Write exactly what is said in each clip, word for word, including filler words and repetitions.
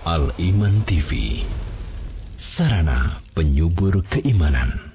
Al-Iman T V, sarana penyubur keimanan.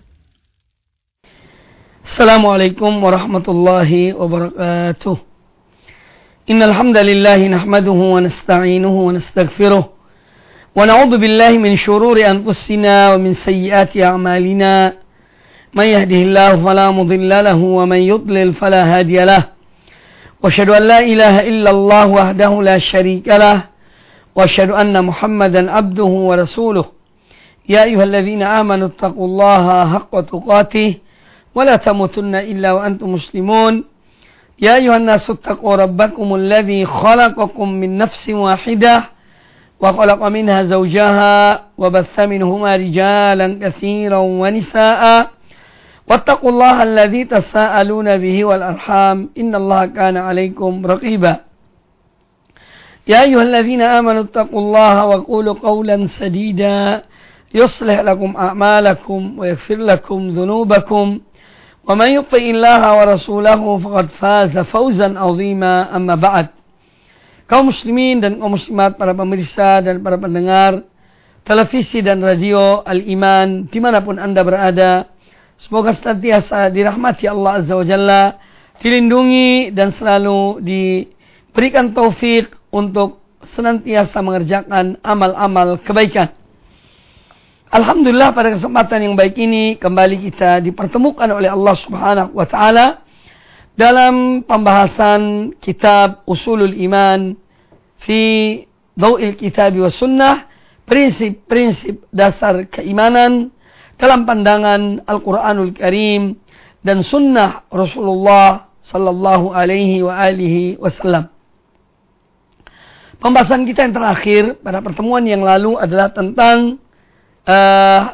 Assalamualaikum warahmatullahi wabarakatuh. Innal hamdalillah nahmaduhu wa nasta'inuhu wa nastaghfiruh wa na'udzu billahi min shururi anfusina wa min sayyiati a'malina. May yahdihillahu fala mudilla lahu wa man yudlil fala hadiya lahu. Wa asyhadu an la ilaha illallah wahdahu la syarika lahu. وأشهد أن محمدا عبده ورسوله يا أيها الذين آمنوا اتقوا الله حق تقاته ولا تموتن إلا وأنتم مسلمون يا أيها الناس اتقوا ربكم الذي خلقكم من نفس واحدة وخلق منها زوجها وبث منهما رجالا كثيرا ونساء واتقوا الله الذي تساءلون به والأرحام إن الله كان عليكم رقيبا يا أيها الذين آمنوا اتقوا الله وقولوا قولا سديدا يصلح لكم أعمالكم ويغفر لكم ذنوبكم ومن يطع الله ورسوله فقد فاز فوزا عظيما أما بعد. Kaum muslimin dan kaum muslimat, para pemirsa dan para pendengar televisi dan radio Al-Iman dimanapun Anda berada, semoga senantiasa dirahmati Allah Azza wa Jalla, dilindungi dan selalu diberikan taufik untuk senantiasa mengerjakan amal-amal kebaikan. Alhamdulillah, pada kesempatan yang baik ini kembali kita dipertemukan oleh Allah Subhanahu wa taala dalam pembahasan kitab Usulul Iman fi Dhau'il Kitab wa Sunnah, prinsip-prinsip dasar keimanan dalam pandangan Al-Qur'anul Karim dan sunnah Rasulullah sallallahu alaihi wa alihi wasallam. Pembahasan kita yang terakhir pada pertemuan yang lalu adalah tentang uh,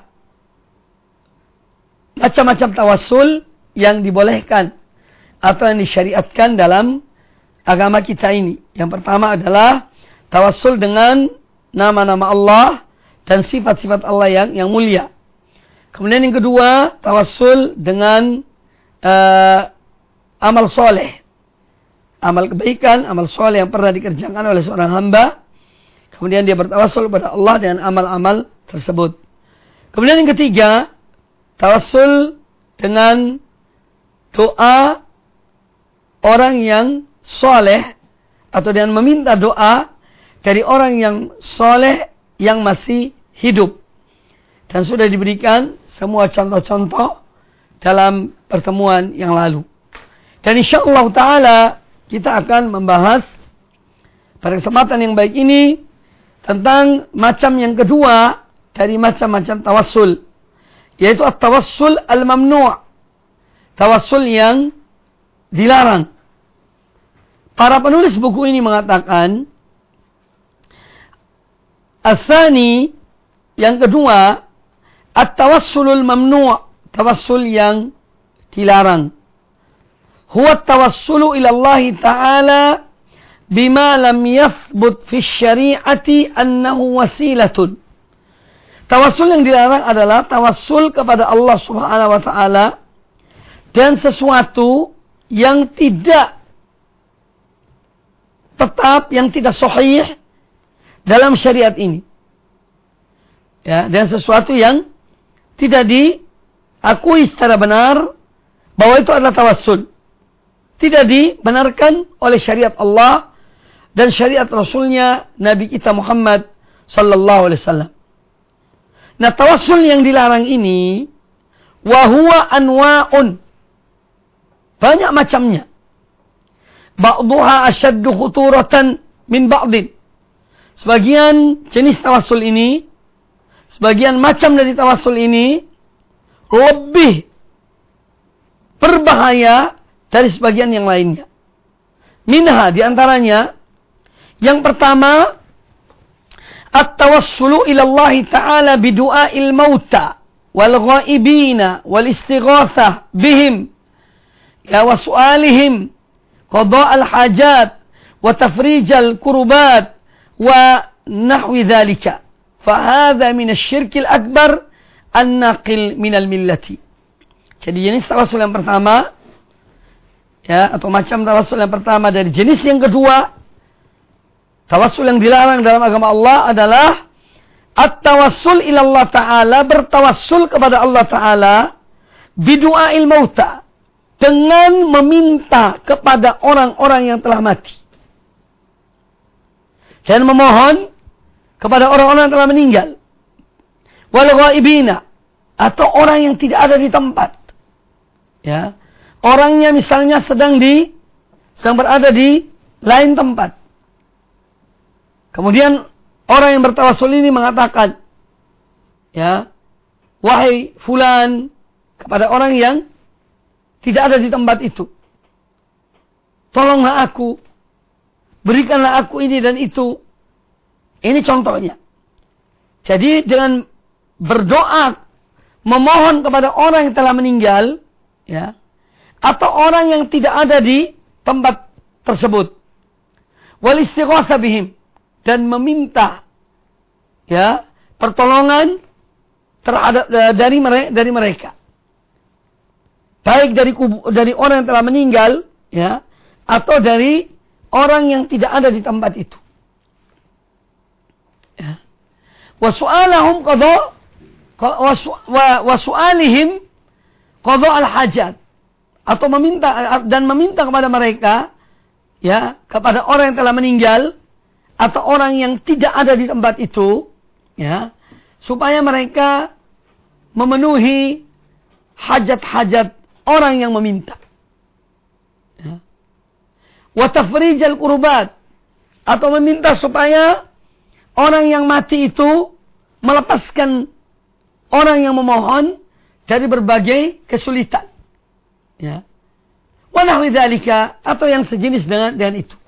macam-macam tawassul yang dibolehkan atau yang disyariatkan dalam agama kita ini. Yang pertama adalah tawassul dengan nama-nama Allah dan sifat-sifat Allah yang yang mulia. Kemudian yang kedua, tawassul dengan uh, amal soleh. Amal kebaikan, amal soleh yang pernah dikerjakan oleh seorang hamba. Kemudian dia bertawassul kepada Allah dengan amal-amal tersebut. Kemudian yang ketiga, tawassul dengan doa orang yang soleh, atau dengan meminta doa dari orang yang soleh yang masih hidup. Dan sudah diberikan semua contoh-contoh dalam pertemuan yang lalu. Dan insyaallah ta'ala kita akan membahas pada kesempatan yang baik ini tentang macam yang kedua dari macam-macam tawassul, yaitu at-tawassul al-mamnu', tawassul yang dilarang. Para penulis buku ini mengatakan asani, yang kedua, at-tawassulul mamnu', tawassul yang dilarang. Huwa tawassulu ila Allah Ta'ala bima lam yathbut fi syari'ati annahu wasilatun. Tawassul yang dilarang adalah tawassul kepada Allah Subhanahu wa taala dan sesuatu yang tidak tetap, yang tidak sahih dalam syariat ini. Ya, dan sesuatu yang tidak diakui secara benar bahwa itu adalah tawassul. Tidak dibenarkan oleh syariat Allah dan syariat Rasulnya Nabi kita Muhammad sallallahu alaihi wasallam. Nah, tawassul yang dilarang ini wa huwa anwa'un, banyak macamnya. Ba'dhuha ashaddu khuturatan min ba'din. Sebagian jenis tawassul ini, sebagian macam dari tawassul ini lebih berbahaya dari sebagian yang lainnya. Minha, diantaranya, yang pertama, at-tawassulu ila Allah Ta'ala bidu'ail mauta wal ghaibina wal istighatsah bihim ya wa su'alihim qada'al hajat wa tafrijal kurbat wa nahwi dhalika. Fahadha min asy-syirkil akbar an-naqil minal millati. Jadi jenis tawassul yang pertama, ya, atau macam tawassul yang pertama dari jenis yang kedua Tawassul yang dilarang dalam agama Allah adalah at-tawassul ilallah ta'ala, bertawassul kepada Allah ta'ala bidu'ail mauta, dengan meminta kepada orang-orang yang telah mati. Dan memohon kepada orang-orang yang telah meninggal. Wal ghaibina, atau orang yang tidak ada di tempat. Ya. Orangnya misalnya sedang di sedang berada di lain tempat. Kemudian orang yang bertawassul ini mengatakan, ya, wahai fulan, kepada orang yang tidak ada di tempat itu, tolonglah aku, berikanlah aku ini dan itu. Ini contohnya. Jadi dengan berdoa, memohon kepada orang yang telah meninggal, ya, atau orang yang tidak ada di tempat tersebut, wal istighatsah bihim, dan meminta, ya, pertolongan terhadap dari mereka, dari mereka, baik dari kubu, dari orang yang telah meninggal, ya, atau dari orang yang tidak ada di tempat itu. Ya. Wa su'alahum qada wa su'alihim qada al-hajat, atau meminta dan meminta kepada mereka, ya, kepada orang yang telah meninggal atau orang yang tidak ada di tempat itu, ya, supaya mereka memenuhi hajat-hajat orang yang meminta. Ya. Wa tafrijal qurbat, atau meminta supaya orang yang mati itu melepaskan orang yang memohon dari berbagai kesulitan. Ya. Wa nahwi dzalika, atau yang sejenis dengan dengan itu.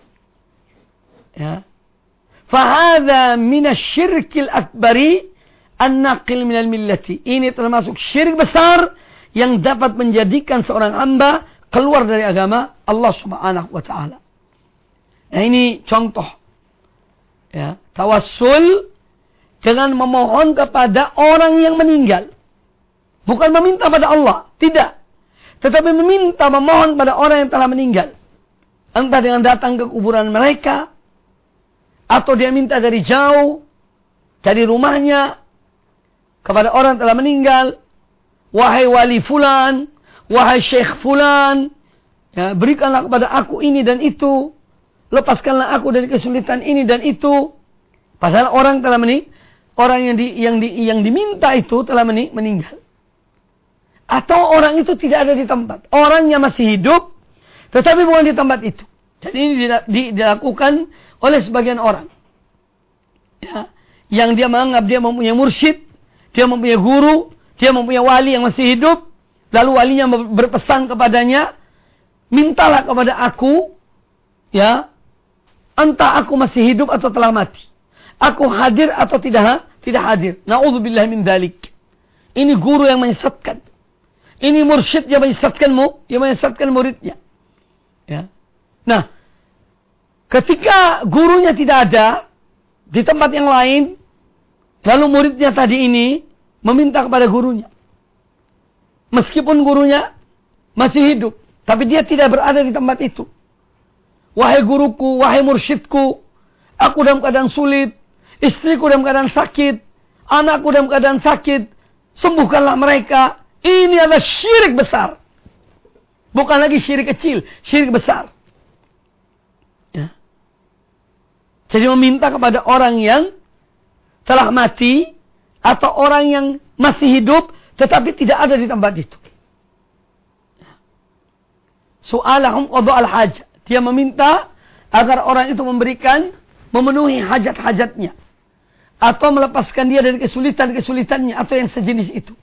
Ya. Fahadha minasyirkil akbari an-naqil minal millati. Ini termasuk syirik besar yang dapat menjadikan seorang hamba keluar dari agama Allah Subhanahu wa taala. Nah, ini contoh. Ya, tawassul dengan memohon kepada orang yang meninggal. Bukan meminta pada Allah, tidak. Tetapi meminta, memohon pada orang yang telah meninggal. Entah dengan datang ke kuburan mereka, atau dia minta dari jauh, dari rumahnya, kepada orang yang telah meninggal. Wahai wali fulan, wahai syekh fulan, ya, berikanlah kepada aku ini dan itu, lepaskanlah aku dari kesulitan ini dan itu. Padahal orang telah meninggal, orang yang di, yang di, yang diminta itu telah meninggal. Atau orang itu tidak ada di tempat, orangnya masih hidup, tetapi bukan di tempat itu. Dan ini dilakukan oleh sebagian orang, ya, yang dia menganggap dia mempunyai mursyid, dia mempunyai guru, dia mempunyai wali yang masih hidup, lalu walinya berpesan kepadanya, mintalah kepada aku, ya, entah aku masih hidup atau telah mati, aku hadir atau tidak tidak hadir. Na'udzubillah min dzalik. Ini guru yang menyesatkan, ini mursyid yang menyesatkanmu, yang menyesatkan muridnya. Ya. Nah, ketika gurunya tidak ada di tempat yang lain, lalu muridnya tadi ini meminta kepada gurunya, meskipun gurunya masih hidup, tapi dia tidak berada di tempat itu. Wahai guruku, wahai mursyidku, aku dalam keadaan sulit, istriku dalam keadaan sakit, anakku dalam keadaan sakit, sembuhkanlah mereka. Ini adalah syirik besar. Bukan lagi syirik kecil, syirik besar. Ya. Jadi meminta kepada orang yang telah mati atau orang yang masih hidup tetapi tidak ada di tempat itu. Su'alahum qada al-hajat. Dia meminta agar orang itu memberikan, memenuhi hajat-hajatnya, atau melepaskan dia dari kesulitan-kesulitannya, atau yang sejenis itu.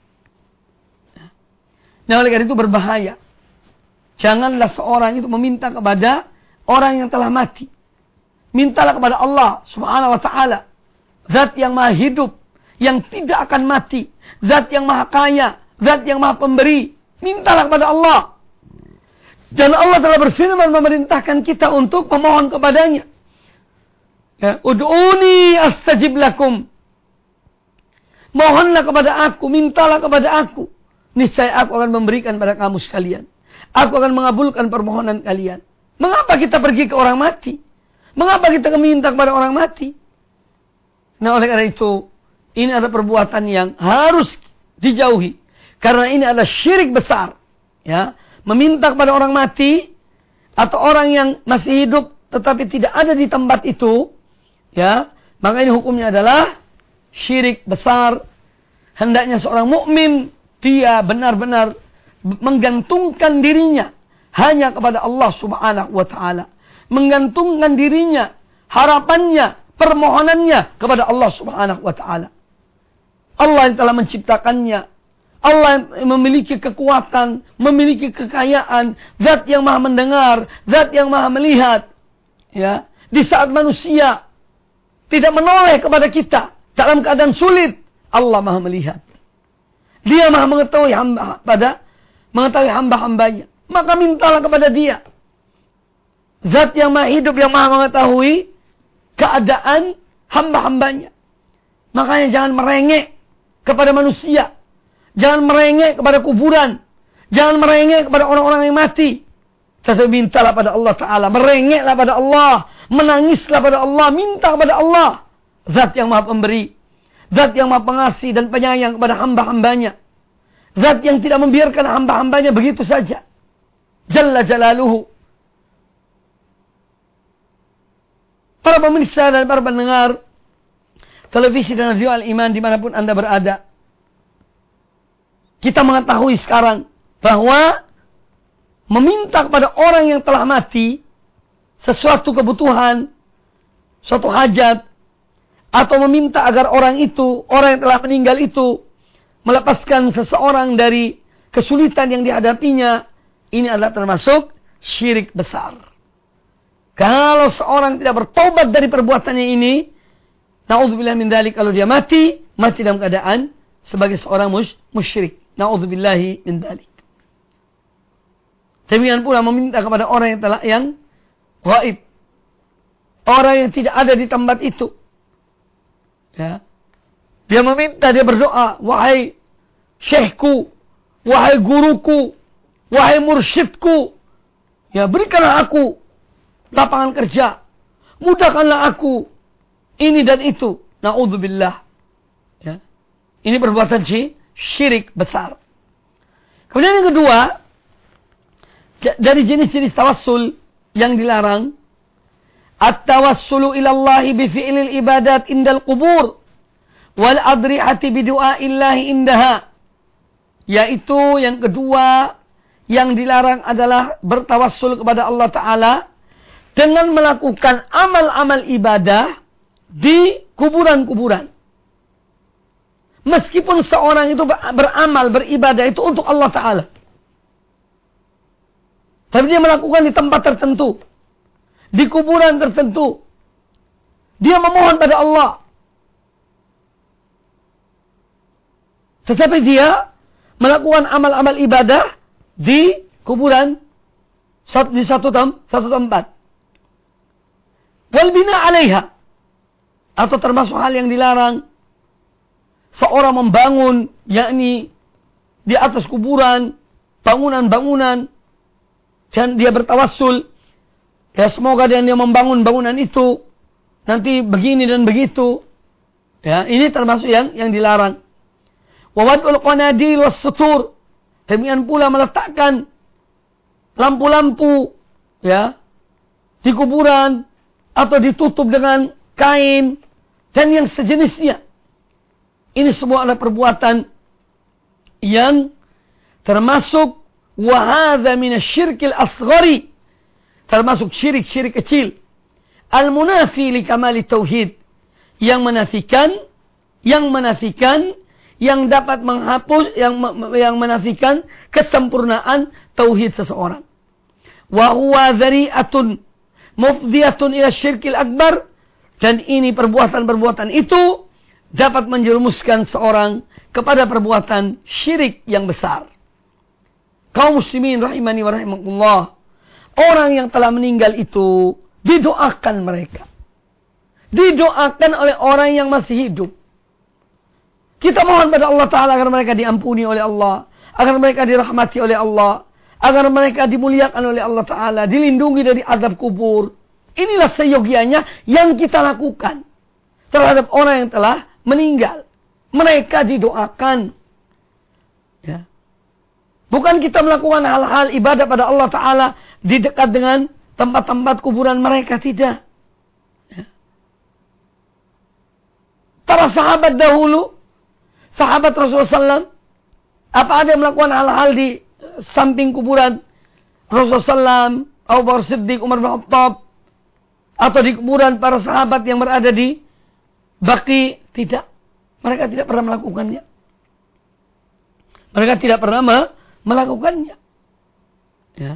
Nah, oleh karena itu berbahaya. Janganlah seorang itu meminta kepada orang yang telah mati. Mintalah kepada Allah Subhanahu wa ta'ala, Zat yang maha hidup, yang tidak akan mati, Zat yang maha kaya, Zat yang maha pemberi. Mintalah kepada Allah. Dan Allah telah berfirman memerintahkan kita untuk memohon kepadanya. Ya, ud'uni astajib lakum. Mohonlah kepada aku, mintalah kepada aku. Niscaya aku akan memberikan pada kamu sekalian. Aku akan mengabulkan permohonan kalian. Mengapa kita pergi ke orang mati? Mengapa kita meminta kepada orang mati? Nah, oleh karena itu, ini adalah perbuatan yang harus dijauhi. Karena ini adalah syirik besar. Ya, meminta kepada orang mati atau orang yang masih hidup tetapi tidak ada di tempat itu, ya, maka ini hukumnya adalah syirik besar. Hendaknya seorang mukmin dia benar-benar menggantungkan dirinya hanya kepada Allah Subhanahu wa taala. Menggantungkan dirinya, harapannya, permohonannya kepada Allah Subhanahu wa taala. Allah yang telah menciptakannya, Allah yang memiliki kekuatan, memiliki kekayaan, zat yang maha mendengar, zat yang maha melihat. Ya, di saat manusia tidak menoleh kepada kita dalam keadaan sulit, Allah maha melihat. Dia maha mengetahui hamba pada mengetahui hamba-hambanya. Maka mintalah kepada Dia. Zat yang maha hidup, yang maha mengetahui keadaan hamba-hambanya. Makanya jangan merengek kepada manusia. Jangan merengek kepada kuburan. Jangan merengek kepada orang-orang yang mati. Tetapi mintalah pada Allah Ta'ala. Merengeklah pada Allah. Menangislah pada Allah. Minta kepada Allah. Zat yang maha pemberi. Zat yang maha pengasih dan penyayang kepada hamba-hambanya. Zat yang tidak membiarkan hamba-hambanya begitu saja. Jalla jalaluhu. Para pemirsa dan para pendengar televisi dan radio Al-Iman dimanapun Anda berada. Kita mengetahui sekarang bahwa meminta kepada orang yang telah mati sesuatu kebutuhan, suatu hajat, atau meminta agar orang itu, orang yang telah meninggal itu melepaskan seseorang dari kesulitan yang dihadapinya, ini adalah termasuk syirik besar. Kalau seorang tidak bertobat dari perbuatannya ini, na'udzubillah min dzalik, kalau dia mati, mati dalam keadaan sebagai seorang musyrik. Na'udzubillahi min dzalik. Demikian pula meminta kepada orang yang telah yang gaib. Orang yang tidak ada di tempat itu. Ya. Dia meminta, dia berdoa, wahai syekhku, wahai guruku, wahai mursyidku, ya berikanlah aku lapangan kerja. Mudahkanlah aku ini dan itu. Na'udzubillah. Ya. Ini perbuatan syirik. Syirik besar. Kemudian yang kedua, dari jenis-jenis tawassul yang dilarang, at-tawassulu ilallahi bifi'lil ibadat indal qubur wal adrihati bidu'aillahi indaha. Yaitu yang kedua yang dilarang adalah bertawassul kepada Allah Ta'ala dengan melakukan amal-amal ibadah di kuburan-kuburan. Meskipun seorang itu beramal, beribadah itu untuk Allah Ta'ala. Tapi dia melakukan di tempat tertentu. Di kuburan tertentu. Dia memohon pada Allah. Tetapi dia melakukan amal-amal ibadah di kuburan di satu, tem, satu tempat. Wal bina alaiha. Atau termasuk hal yang dilarang. Seorang membangun, yakni di atas kuburan, bangunan-bangunan, dan dia bertawassul, ya semoga dia membangun bangunan itu, nanti begini dan begitu. Ya, ini termasuk yang yang dilarang. Wawadul qanadil was sutur. Demikian pula meletakkan lampu-lampu, ya, di kuburan atau ditutup dengan kain dan yang sejenisnya. Ini semua adalah perbuatan yang termasuk wahadha minasyirkil asghari, termasuk syirik-syirik kecil. Al-munafi li kamali tauhid, yang menafikan, yang menafikan, yang dapat menghapus, yang yang menafikan kesempurnaan tauhid seseorang. Wa huwa dzari'atun mufdiyatun ila syirkil akbar, dan ini perbuatan-perbuatan itu dapat menjerumuskan seorang kepada perbuatan syirik yang besar. Kaum muslimin rahimani wa rahimakumullah, orang yang telah meninggal itu didoakan mereka. Didoakan oleh orang yang masih hidup. Kita mohon pada Allah Ta'ala agar mereka diampuni oleh Allah, agar mereka dirahmati oleh Allah, agar mereka dimuliakan oleh Allah Ta'ala, dilindungi dari azab kubur. Inilah seyogianya yang kita lakukan terhadap orang yang telah meninggal. Mereka didoakan. Ya. Bukan kita melakukan hal-hal ibadah pada Allah Ta'ala di dekat dengan tempat-tempat kuburan mereka, tidak. Ya. Para sahabat dahulu, sahabat Rasulullah shallallahu alaihi wasallam, apa ada yang melakukan hal-hal di samping kuburan Rasulullah shallallahu alaihi wasallam, Abu Bakar Siddiq, Umar bin Khattab, atau di kuburan para sahabat yang berada di Baqi? Tidak. Mereka tidak pernah melakukannya. Mereka tidak pernah me- melakukannya. Ya.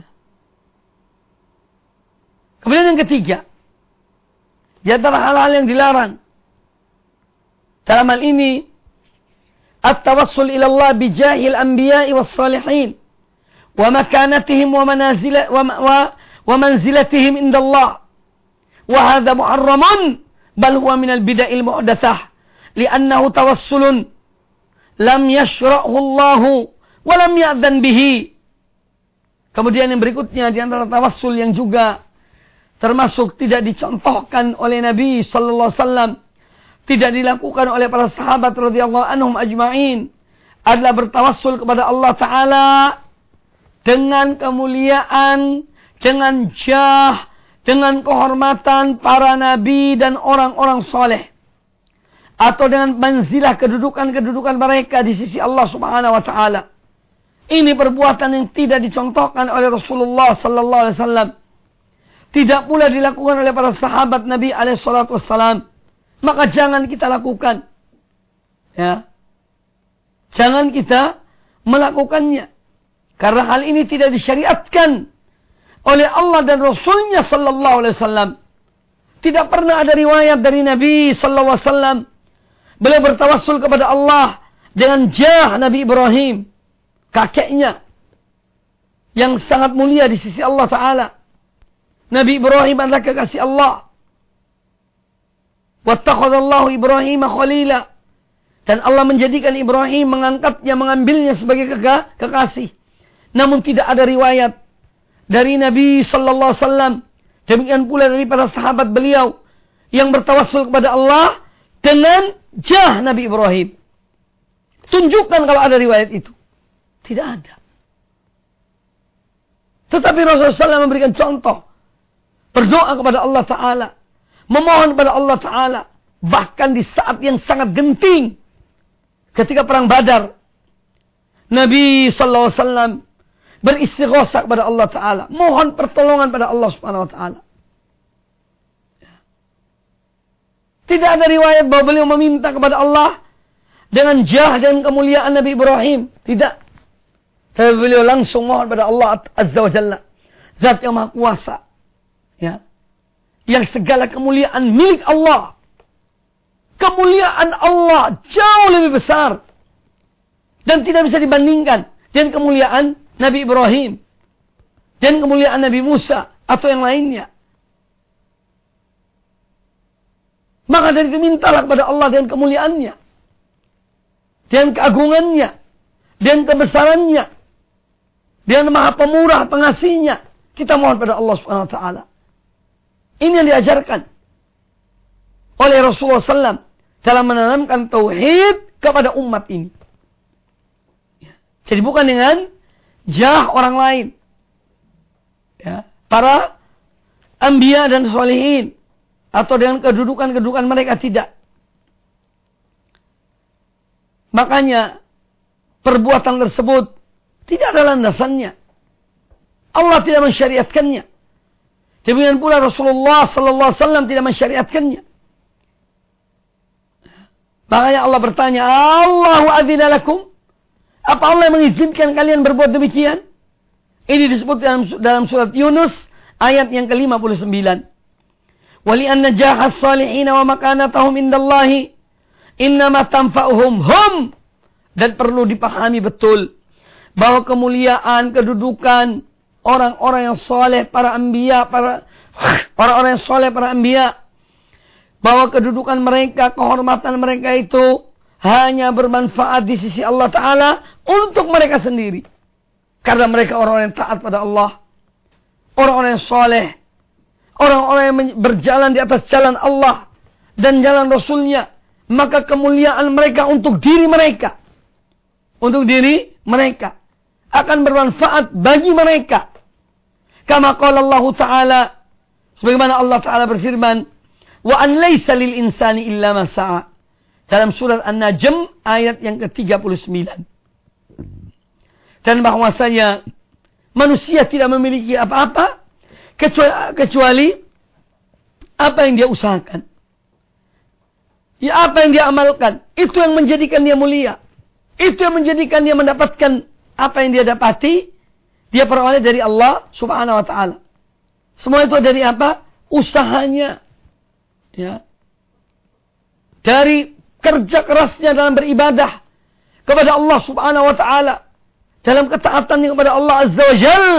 Kemudian yang ketiga, di antara hal-hal yang dilarang dalam hal ini, at-tawassul ila Allah bijahil anbiya'i was salihin wa makanatihim wa manazila wa, wa, wa manzilatihim indallah. Wa hadha muharramun bal huwa minal bid'il muhdatsah li'annahu tawassulun lam yashra'hu Allah wa lam ya'dzan bihi. Kemudian yang berikutnya di antara tawassul yang juga termasuk tidak dicontohkan oleh Nabi sallallahu alaihi wasallam, tidak dilakukan oleh para sahabat radhiyallahu anhum ajma'in, adalah bertawassul kepada Allah Ta'ala dengan kemuliaan, dengan jah, dengan kehormatan para nabi dan orang-orang soleh, atau dengan manzilah kedudukan-kedudukan mereka di sisi Allah Subhanahu wa Ta'ala. Ini perbuatan yang tidak dicontohkan oleh Rasulullah sallallahu alaihi wasallam, tidak pula dilakukan oleh para sahabat Nabi alaihi salatu wassalam. Maka jangan kita lakukan. Ya. Jangan kita melakukannya. Karena hal ini tidak disyariatkan oleh Allah dan Rasulnya sallallahu alaihi wasallam. Tidak pernah ada riwayat dari Nabi sallallahu alaihi wasallam beliau bertawassul kepada Allah dengan jah Nabi Ibrahim, kakeknya yang sangat mulia di sisi Allah Ta'ala. Nabi Ibrahim adalah kekasih Allah. Wattakhadallahu Ibrahim khalila. Dan Allah menjadikan Ibrahim, mengangkatnya, mengambilnya sebagai keka, kekasih. Namun tidak ada riwayat dari Nabi sallallahu alaihi wasallam, demikian pula dari para sahabat beliau yang bertawassul kepada Allah dengan jah Nabi Ibrahim. Tunjukkan kalau ada riwayat itu. Tidak ada. Tetapi Rasulullah sallallahu alaihi wasallam memberikan contoh. Berdoa kepada Allah Ta'ala, memohon kepada Allah Ta'ala, bahkan di saat yang sangat genting, ketika perang Badar, Nabi sallallahu alaihi wasallam beristighosah kepada Allah Ta'ala, mohon pertolongan pada Allah Subhanahu wa Ta'ala. Tidak ada riwayat bahwa beliau meminta kepada Allah dengan jah dan kemuliaan Nabi Ibrahim. Tidak. Tapi beliau langsung mohon pada Allah Azza wa Jalla, Zat yang Maha Kuasa, ya, yang segala kemuliaan milik Allah. Kemuliaan Allah jauh lebih besar dan tidak bisa dibandingkan dengan kemuliaan Nabi Ibrahim dan kemuliaan Nabi Musa atau yang lainnya. Maka dari itu mintalah kepada Allah dengan kemuliaannya, dengan keagungannya, dengan kebesarannya, dengan Maha Pemurah pengasihnya. Kita mohon pada Allah Subhanahu wa Ta'ala. Ini yang diajarkan oleh Rasulullah sallallahu alaihi wasallam dalam menanamkan tauhid kepada umat ini. Jadi bukan dengan jah orang lain, ya, para anbiya dan sholihin, atau dengan kedudukan-kedudukan mereka, tidak. Makanya perbuatan tersebut tidak ada landasannya. Allah tidak mensyariatkannya. Demikian pula Rasulullah sallallahu alaihi wasallam tidak mensyariatkannya. Makanya Allah bertanya, Allahu adzina lakum? Apa Allah yang mengizinkan kalian berbuat demikian? Ini disebut dalam, dalam surat Yunus ayat yang ke lima puluh sembilan. Wali anna jahas salihina wa makanatahum indallahi innama tanfa'uhum hum. Dan perlu dipahami betul bahwa kemuliaan, kedudukan orang-orang yang soleh, para anbiya, para orang-orang yang soleh, para anbiya, bahwa kedudukan mereka, kehormatan mereka itu hanya bermanfaat di sisi Allah Ta'ala untuk mereka sendiri. Karena mereka orang-orang yang taat pada Allah, orang-orang yang soleh, orang-orang yang berjalan di atas jalan Allah dan jalan Rasulnya, maka kemuliaan mereka untuk diri mereka, untuk diri mereka akan bermanfaat bagi mereka. Kama qala Allah Ta'ala, sebagaimana Allah Ta'ala berfirman, wa an laysa lil insani illa ma sa'a, dalam surat An-Najm ayat yang ke tiga puluh sembilan. Dan bahwasanya manusia tidak memiliki apa-apa kecuali, kecuali apa yang dia usahakan. Ya, apa yang dia amalkan, itu yang menjadikan dia mulia. Itu yang menjadikan dia mendapatkan apa yang dia dapati, dia peroleh dari Allah Subhanahu wa taala. Semua itu dari apa? Usahanya. Ya. Dari kerja kerasnya dalam beribadah kepada Allah Subhanahu wa taala, dalam ketaatan kepada Allah Azza wa Jalla,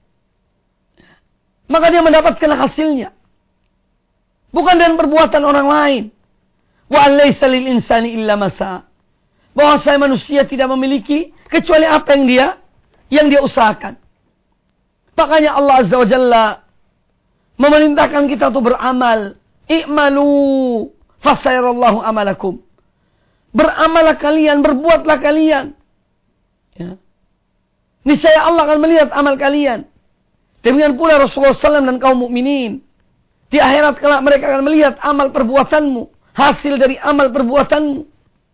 maka dia mendapatkan hasilnya. Bukan dengan perbuatan orang lain. Wa laysa lil insani illa ma sa'a. Bahwa saya manusia tidak memiliki kecuali apa yang dia yang dia usahakan. Makanya Allah Azza wa Jalla memerintahkan kita untuk beramal. I'malu fasayarallahu amalakum. Beramallah kalian, berbuatlah kalian. Ya. Niscaya Allah akan melihat amal kalian. Demikian pula Rasulullah sallallahu alaihi wasallam dan kaum mukminin. Di akhirat kelak mereka akan melihat amal perbuatanmu, hasil dari amal perbuatanmu.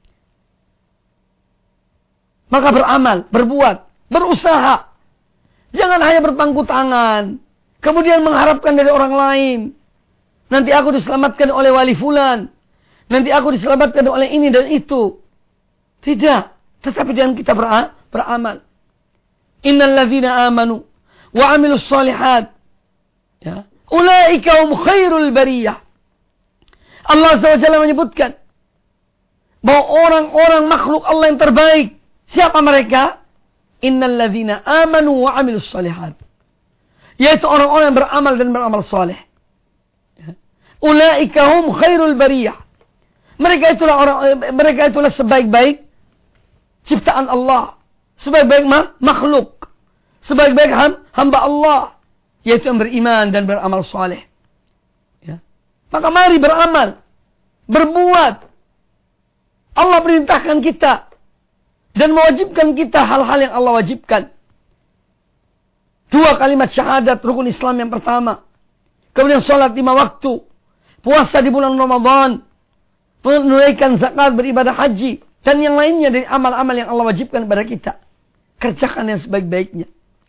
Maka beramal, berbuat, berusaha. Jangan hanya berpangku tangan, kemudian mengharapkan dari orang lain. Nanti aku diselamatkan oleh wali fulan. Nanti aku diselamatkan oleh ini dan itu. Tidak. Tetapi dengan kita beramal. Innal ladzina amanu wa amilus shalihat, ya, ulaika hum khairul bariyah. Allah Subhanahu wa taala menyebutkan bahwa orang-orang makhluk Allah yang terbaik, siapa mereka? Innal ladzina amanu wa amilus shalihat, yaitu orang-orang yang beramal dan beramal saleh. Ya. Ulaika hum khairul bariyah. Mereka itulah orang, mereka itulah sebaik-baik ciptaan Allah, sebaik-baik makhluk, sebaik-baik hamba Allah, yaitu yang beriman dan beramal saleh. Ya. Maka mari beramal, berbuat. Allah perintahkan kita dan mewajibkan kita hal-hal yang Allah wajibkan. Dua kalimat syahadat, rukun Islam yang pertama. Kemudian sholat lima waktu, puasa di bulan Ramadan, menunaikan zakat, beribadah haji, dan yang lainnya dari amal-amal yang Allah wajibkan kepada kita. Kerjakan yang sebaik-baiknya.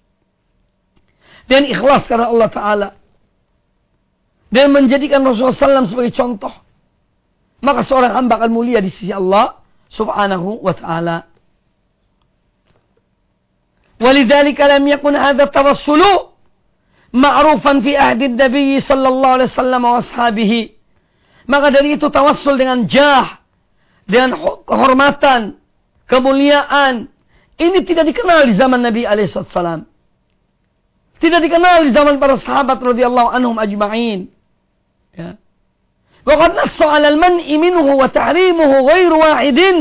Dan ikhlas karena Allah Ta'ala. Dan menjadikan Rasulullah sallallahu alaihi wasallam sebagai contoh. Maka seorang hamba akan mulia di sisi Allah Subhanahu wa Ta'ala. Walidzalika lam yakun hadha tawassulu ma'rufan fi ahdi Nabi sallallahu alaihi wasallam wa ashabihi. Maka dari itu tawassul dengan jah, dengan kehormatan, kemuliaan, ini tidak dikenal di zaman Nabi alaihi wasallam. Tidak dikenal di zaman para sahabat radhiyallahu anhum ajma'in. Ya. Wa qad nassa 'ala al-man'i minhu wa tahrimuhu ghairu wahidin.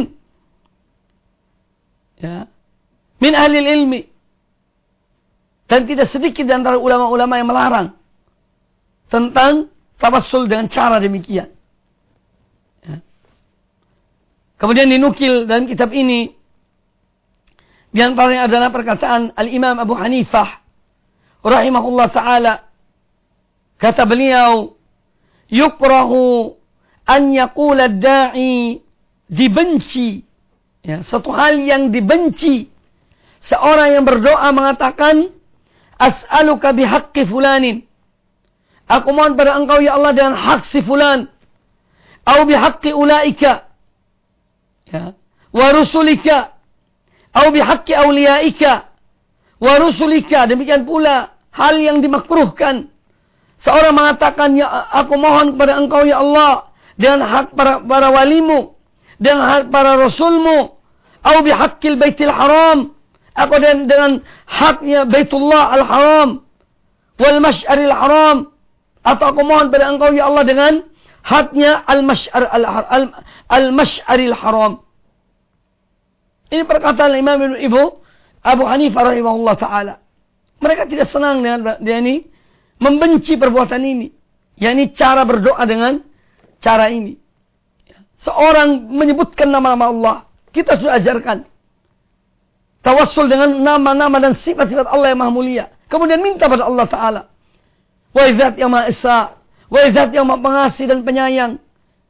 Ya. Min ahli ilmi. Dan tidak sedikit di antara ulama-ulama yang melarang tentang tawassul dengan cara demikian. Ya. Kemudian dinukil dalam kitab ini, di antaranya adalah perkataan Al-Imam Abu Hanifah rahimahullah ta'ala. Kata beliau, yukrahu an yaqula ad-da'i, dibenci, ya, satu hal yang dibenci, seorang yang berdoa mengatakan, as'aluka bihaqqi fulanin, aku mohon pada engkau ya Allah dengan hak si fulan, atau bihaqqi ulaika, ya, wa rusulika, atau bihaqqi awliyaika wa rusulika. Demikian pula hal yang dimakruhkan, seorang mengatakan, ya, aku mohon kepada engkau ya Allah dengan hak para, para walimu, dengan hak para rasulmu, atau bihaqqil baitil haram, aku dengan, dengan haknya Baitullah al-Haram, wal Mash'aril Haram, atau aku mohon pada engkau ya Allah dengan haknya al-Mash'ar al-Mash'aril Haram. Ini perkataan Imam Ibu Abu Hanifah rahimahullah ta'ala. Mereka tidak senang dengan dia ini, membenci perbuatan ini. Yakni cara berdoa dengan cara ini. Seorang menyebutkan nama-nama Allah. Kita sudah ajarkan. Tawassul dengan nama-nama dan sifat-sifat Allah yang maha mulia. Kemudian minta pada Allah Ta'ala. Wahai Zat yang maha esa. Wahai Zat yang maha pengasih dan penyayang.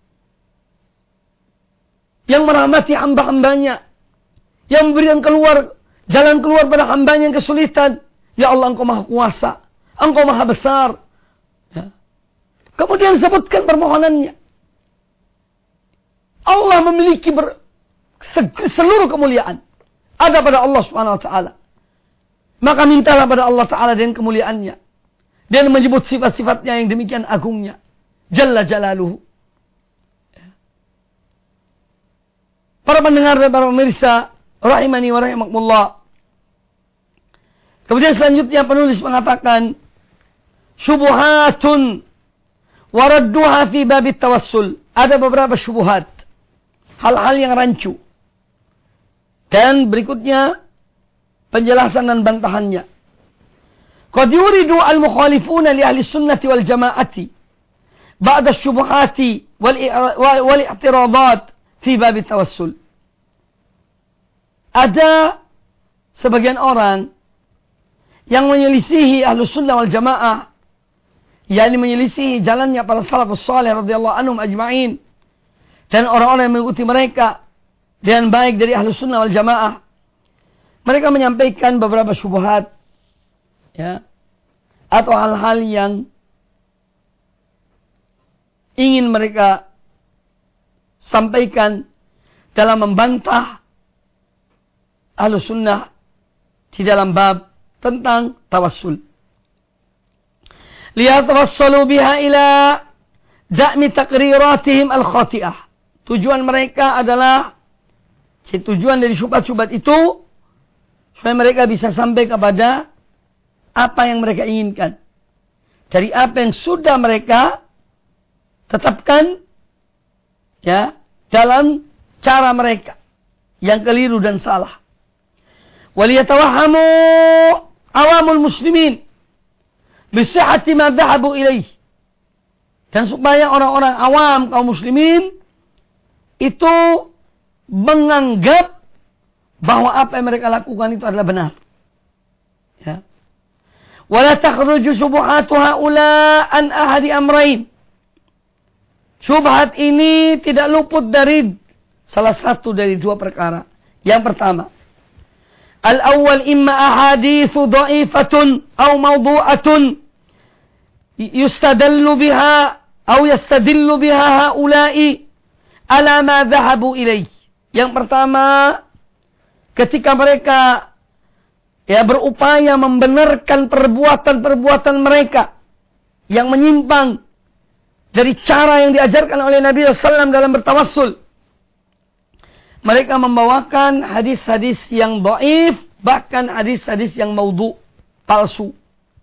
Yang merahmati hamba-hambanya. Yang memberikan keluar, jalan keluar pada hambanya yang kesulitan. Ya Allah, Engkau maha kuasa. Engkau maha besar. Ya. Kemudian sebutkan permohonannya. Allah memiliki ber, se, seluruh kemuliaan. Ada pada Allah Subhanahu Wa Taala. Maka mintalah pada Allah Ta'ala dengan kemuliaannya. Dan menyebut sifat-sifatnya yang demikian agungnya. Jalla Jalaluhu. Para pendengar dan para pemirsa, rahimani wa rahimakumullah. Kemudian selanjutnya penulis mengatakan, syubuhatun waradduha fi babit tawassul. Ada beberapa syubuhat. Hal-hal yang rancu. Dan berikutnya penjelasan dan bantahannya. Qad yuridu al-mukhalifuna li ahli sunnati wal jama'ati ba'da syubuhati wal i'tiradat fi bab tawassul. Ada sebagian orang yang menyelisihi ahli sunnah wal jamaah, yakni menyelisihi jalannya para salafus salih radhiyallahu anhum ajma'in, dan orang-orang yang mengikuti mereka dengan baik dari ahli sunnah wal jamaah. Mereka menyampaikan beberapa syubhat, ya, atau hal-hal yang ingin mereka sampaikan dalam membantah ahli sunnah di dalam bab tentang tawassul. Liyatawassalu biha ila da'mi taqriratihim al-khati'ah. Tujuan mereka adalah, si tujuan dari syubhat-syubhat itu, supaya mereka bisa sampai kepada apa yang mereka inginkan. Dari apa yang sudah mereka tetapkan, ya, dalam cara mereka yang keliru dan salah. Waliyatawahhamu awamul muslimin bisihhati ma dhahabu ilaih. Dan supaya orang-orang awam kaum muslimin itu menganggap bahwa apa yang mereka lakukan itu adalah benar. Ya. Wala takhruju syubhatu haula an ahadi amrain. Syubhat ini tidak luput dari salah satu dari dua perkara. Yang pertama, al-awwal imma ahaditsu dha'ifatun aw mawdu'atun yustadallu biha aw yastadillu biha haula'i ala ma dhahabu ilaih. Yang pertama, ketika mereka ya berupaya membenarkan perbuatan-perbuatan mereka yang menyimpang dari cara yang diajarkan oleh Nabi sallallahu alaihi wasallam dalam bertawassul, mereka membawakan hadis-hadis yang dhaif, bahkan hadis-hadis yang maudhu, palsu.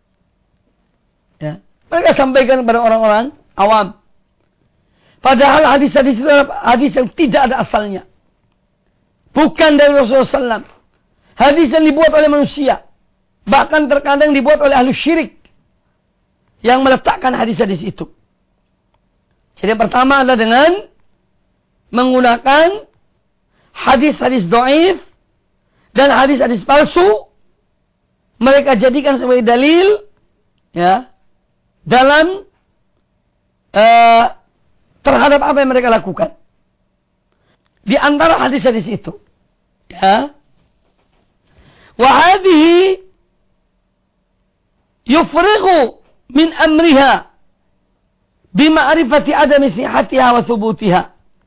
Ya. Mereka sampaikan kepada orang-orang awam. Padahal hadis-hadis itu adalah hadis yang tidak ada asalnya. Bukan dari Rasulullah sallallahu alaihi wasallam. Hadis yang dibuat oleh manusia. Bahkan terkadang dibuat oleh ahli syirik yang meletakkan hadis-hadis itu. Jadi yang pertama adalah dengan menggunakan hadis-hadis dhaif dan hadis-hadis palsu. Mereka jadikan sebagai dalil, ya, dalam uh, terhadap apa yang mereka lakukan. Di antara hadis-hadis itu, ya, wa hadhihi yufrighu min amriha bima'rifati adami sihhatiha wa thubutiha.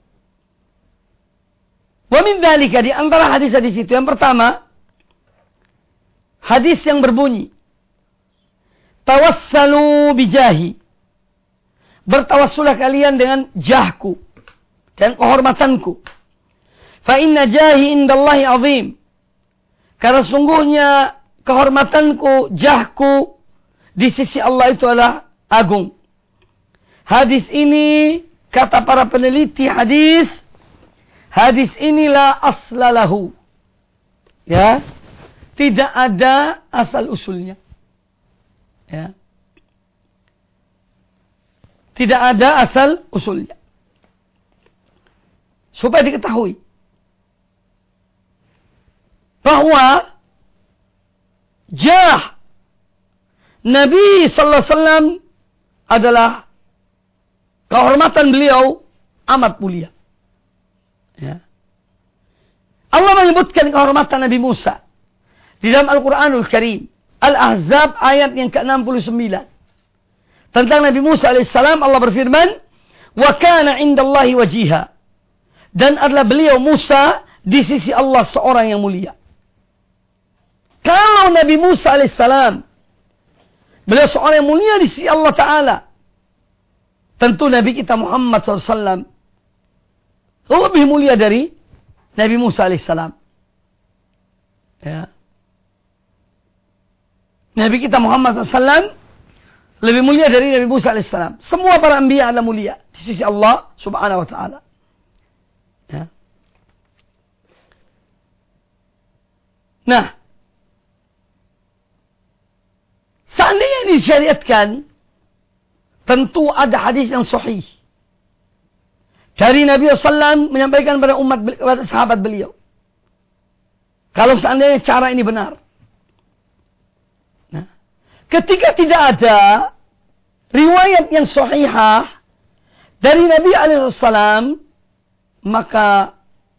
Wa min dzalika, di antara hadis-hadis itu yang pertama, hadis yang berbunyi tawassalu bijahi. Bertawassulah kalian dengan jahku dan kehormatanku. Fa inna jahi indallahi azim. Karena sungguhnya kehormatanku, jahku di sisi Allah itu adalah agung. Hadis ini, kata para peneliti hadis, hadis inilah aslalahu. Ya, tidak ada asal usulnya. Ya. Tidak ada asal usulnya. Supaya diketahui bahwa jah Nabi sallallahu alaihi wasallam adalah kehormatan beliau amat mulia. Ya. Allah menyebutkan kehormatan Nabi Musa di dalam Al-Quranul Karim. Al-Ahzab ayat yang ke enam puluh sembilan. Tentang Nabi Musa alaihissalam Allah berfirman, "Wa kana 'indallahi wajiha." Dan adalah beliau Musa di sisi Allah seorang yang mulia. Kalau Nabi Musa alaihissalam beliau seorang yang mulia di sisi Allah Ta'ala, tentu Nabi kita Muhammad shallallahu alaihi wasallam lebih mulia dari Nabi Musa alaihissalam. Ya. Nabi kita Muhammad shallallahu alaihi wasallam lebih mulia dari Nabi Musa alaihissalam. Semua para anbiya adalah mulia di sisi Allah Subhanahu wa Ta'ala. Ya. Nah, seandainya ini disyariatkan, tentu ada hadis yang sahih dari Nabi sallallahu alaihi wasallam menyampaikan kepada umat, kepada sahabat beliau. Kalau seandainya cara ini benar. Nah, ketika tidak ada riwayat yang sahihah dari Nabi alaihi wasallam, maka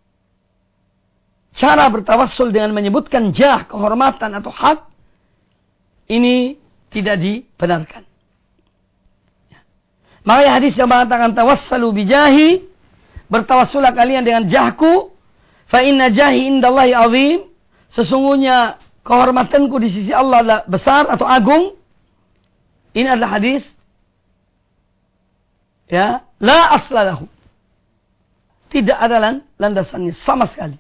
cara bertawassul dengan menyebutkan jah, kehormatan atau hak, ini tidak dibenarkan. Makanya hadis yang mengatakan tawassalu bijahi, bertawassulah kalian dengan jahku, fa inna jahi indallahi azim, sesungguhnya kehormatanku di sisi Allah adalah besar atau agung. Ini adalah hadis ya, la aslalahu. Tidak ada landasannya sama sekali.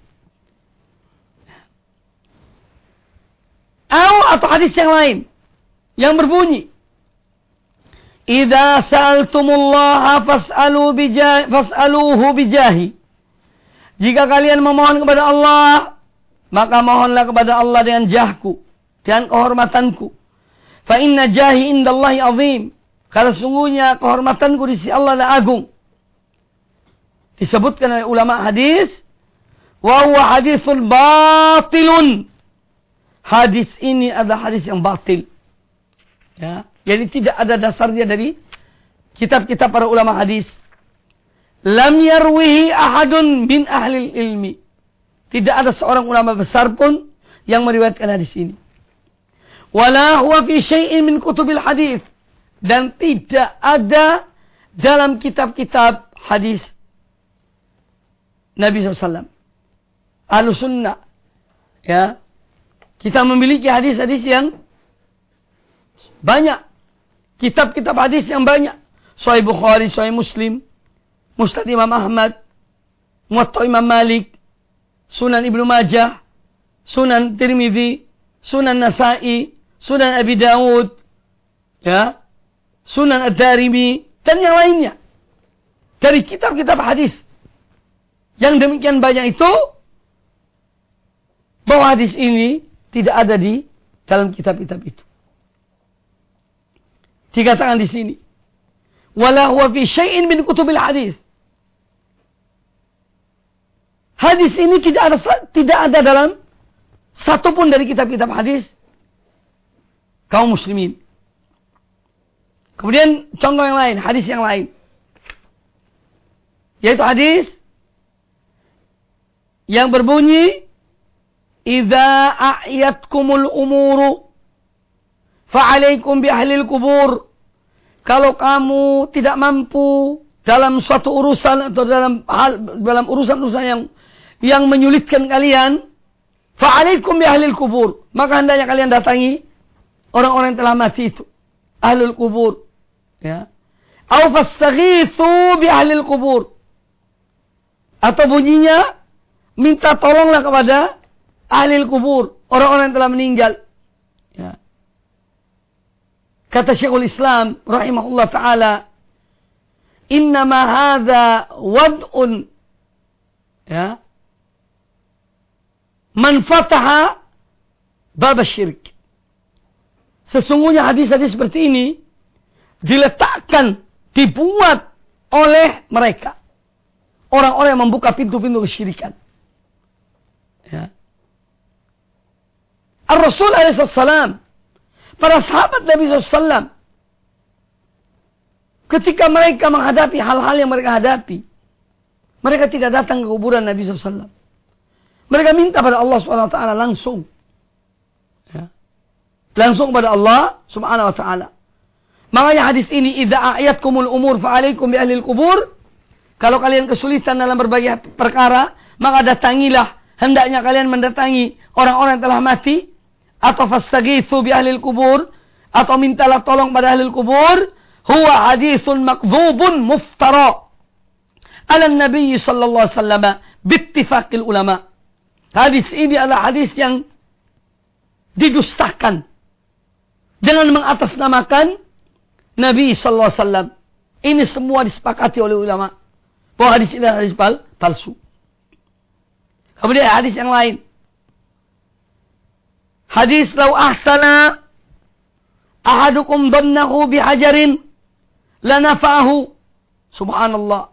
Atau hadis yang lain yang berbunyi, "Idza sa'altumullaha fas'alu bijahi fas'aluhu bijahi." Jika kalian memohon kepada Allah, maka mohonlah kepada Allah dengan jahku, dengan kehormatanku. Fa inna jahi indallahi azim. Karena sungguhnya kehormatanku di sisi Allah adalah agung. Disebutkan oleh ulama hadis, wa huwa haditsun batilun. Hadis ini adalah hadis yang batil. Ya, jadi tidak ada dasarnya dari kitab-kitab para ulama hadis. Lam yarwihi ahadun min ahli ilmi. Tidak ada seorang ulama besar pun yang meriwayatkan hadis ini. Wala huwa fi syai'in min kutubil hadis. Dan tidak ada dalam kitab-kitab hadis Nabi shallallahu alaihi wasallam. Ahlus sunnah. Ya. Kita memiliki hadis-hadis yang banyak. Kitab-kitab hadis yang banyak. Sahih Bukhari, Sahih Muslim, Musnad Imam Ahmad, Muwatta Imam Malik, Sunan Ibnu Majah, Sunan Tirmidzi, Sunan Nasa'i, Sunan Abi Dawud, ya, Sunan Ad-Darimi, dan yang lainnya. Dari kitab-kitab hadis. Yang demikian banyak itu, bahwa hadis ini tidak ada di dalam kitab-kitab itu. Dikatakan di sini, wala huwa fi syai'in min kutubil hadis. Hadis ini tidak ada tidak ada dalam satu pun dari kitab-kitab hadis kaum muslimin. Kemudian contoh yang lain, hadis yang lain, yaitu hadis yang berbunyi, "Idza a'yatkumul umuru fa'alaikum bi ahlil kubur." Kalau kamu tidak mampu dalam suatu urusan atau dalam hal dalam urusan-urusan yang yang menyulitkan kalian, fa'alaikum bi ahlil kubur, maka hendaknya kalian datangi orang-orang yang telah mati itu, ahlul kubur, ya. Au fastaghitsu bi ahlil kubur, atau bunyinya minta tolonglah kepada ahlil kubur, orang-orang yang telah meninggal, ya. Kata Syekhul Islam rahimahullah ta'ala, innama hadha wad'un, ya, man fataha bab syirik. Sesungguhnya hadis-hadis seperti ini diletakkan dibuat oleh mereka. Orang-orang yang membuka pintu-pintu kesyirikan. Ya. Ar-Rasul alaihi salam, para sahabat Nabi shallallahu alaihi wasallam, ketika mereka menghadapi hal-hal yang mereka hadapi, mereka tidak datang ke kuburan Nabi shallallahu alaihi wasallam. Mereka minta pada Allah subhanahu wa taala langsung. Ya. Langsung kepada Allah subhanahu wa ta'ala. Makanya hadis ini, idza a'yatkumul umur fa'alaikum bi ahlil kubur. Kalau kalian kesulitan dalam berbagai perkara, maka datangilah, hendaknya kalian mendatangi orang-orang yang telah mati, atau fastagitsu bi ahlil kubur, atau mintalah tolong pada ahlil kubur. Huwa haditsun makdzubun muftara ala Nabi sallallahu alaihi wasallam bittifaqil ulama. Hadis ini adalah hadis yang didustakan dengan mengatasnamakan Nabi sallallahu alaihi wasallam. Ini semua disepakati oleh ulama bahwa hadis ini adalah hadis palsu. Kemudian hadis yang lain. Hadis lau ahsana ahadukum dhannahu bihajarin lanafa'ahu. Subhanallah.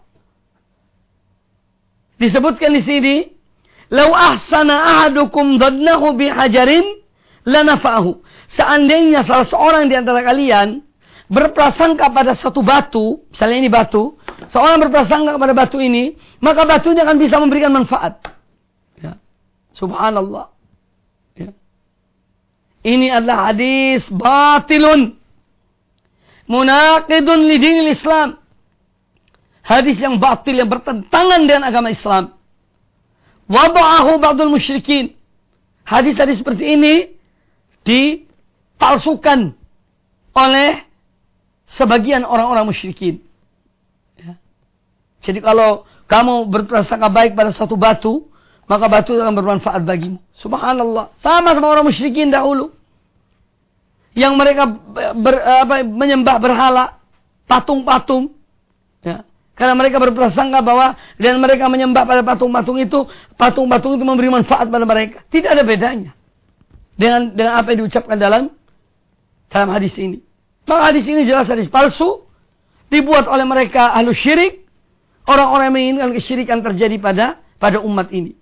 Disebutkan di sini, lau ahsana ahadukum dhannahu bihajarin lanafa'ahu. Seandainya salah seorang di antara kalian berprasangka pada satu batu, misalnya ini batu, seorang berprasangka pada batu ini, maka batunya akan bisa memberikan manfaat. Ya. Subhanallah. Ya. Ini adalah hadis batilun, munaqidun li dinil Islam. Hadis yang batil, yang bertentangan dengan agama Islam. Wada'ahu ba'dul musyrikin. Hadis-hadis seperti ini dipalsukan oleh sebagian orang-orang musyrikin. Ya. Jadi kalau kamu berprasangka baik pada satu batu, maka batu akan bermanfaat bagimu. Subhanallah. Sama sama orang musyrikin dahulu, yang mereka ber, apa, menyembah berhala, patung-patung. Ya. Karena mereka berprasangka bahwa dan mereka menyembah pada patung-patung itu, patung-patung itu memberi manfaat pada mereka. Tidak ada bedanya dengan dengan apa yang diucapkan dalam dalam hadis ini. Maka hadis ini jelas hadis palsu, dibuat oleh mereka ahlu syirik, orang-orang yang menginginkan kesyirikan terjadi pada pada umat ini.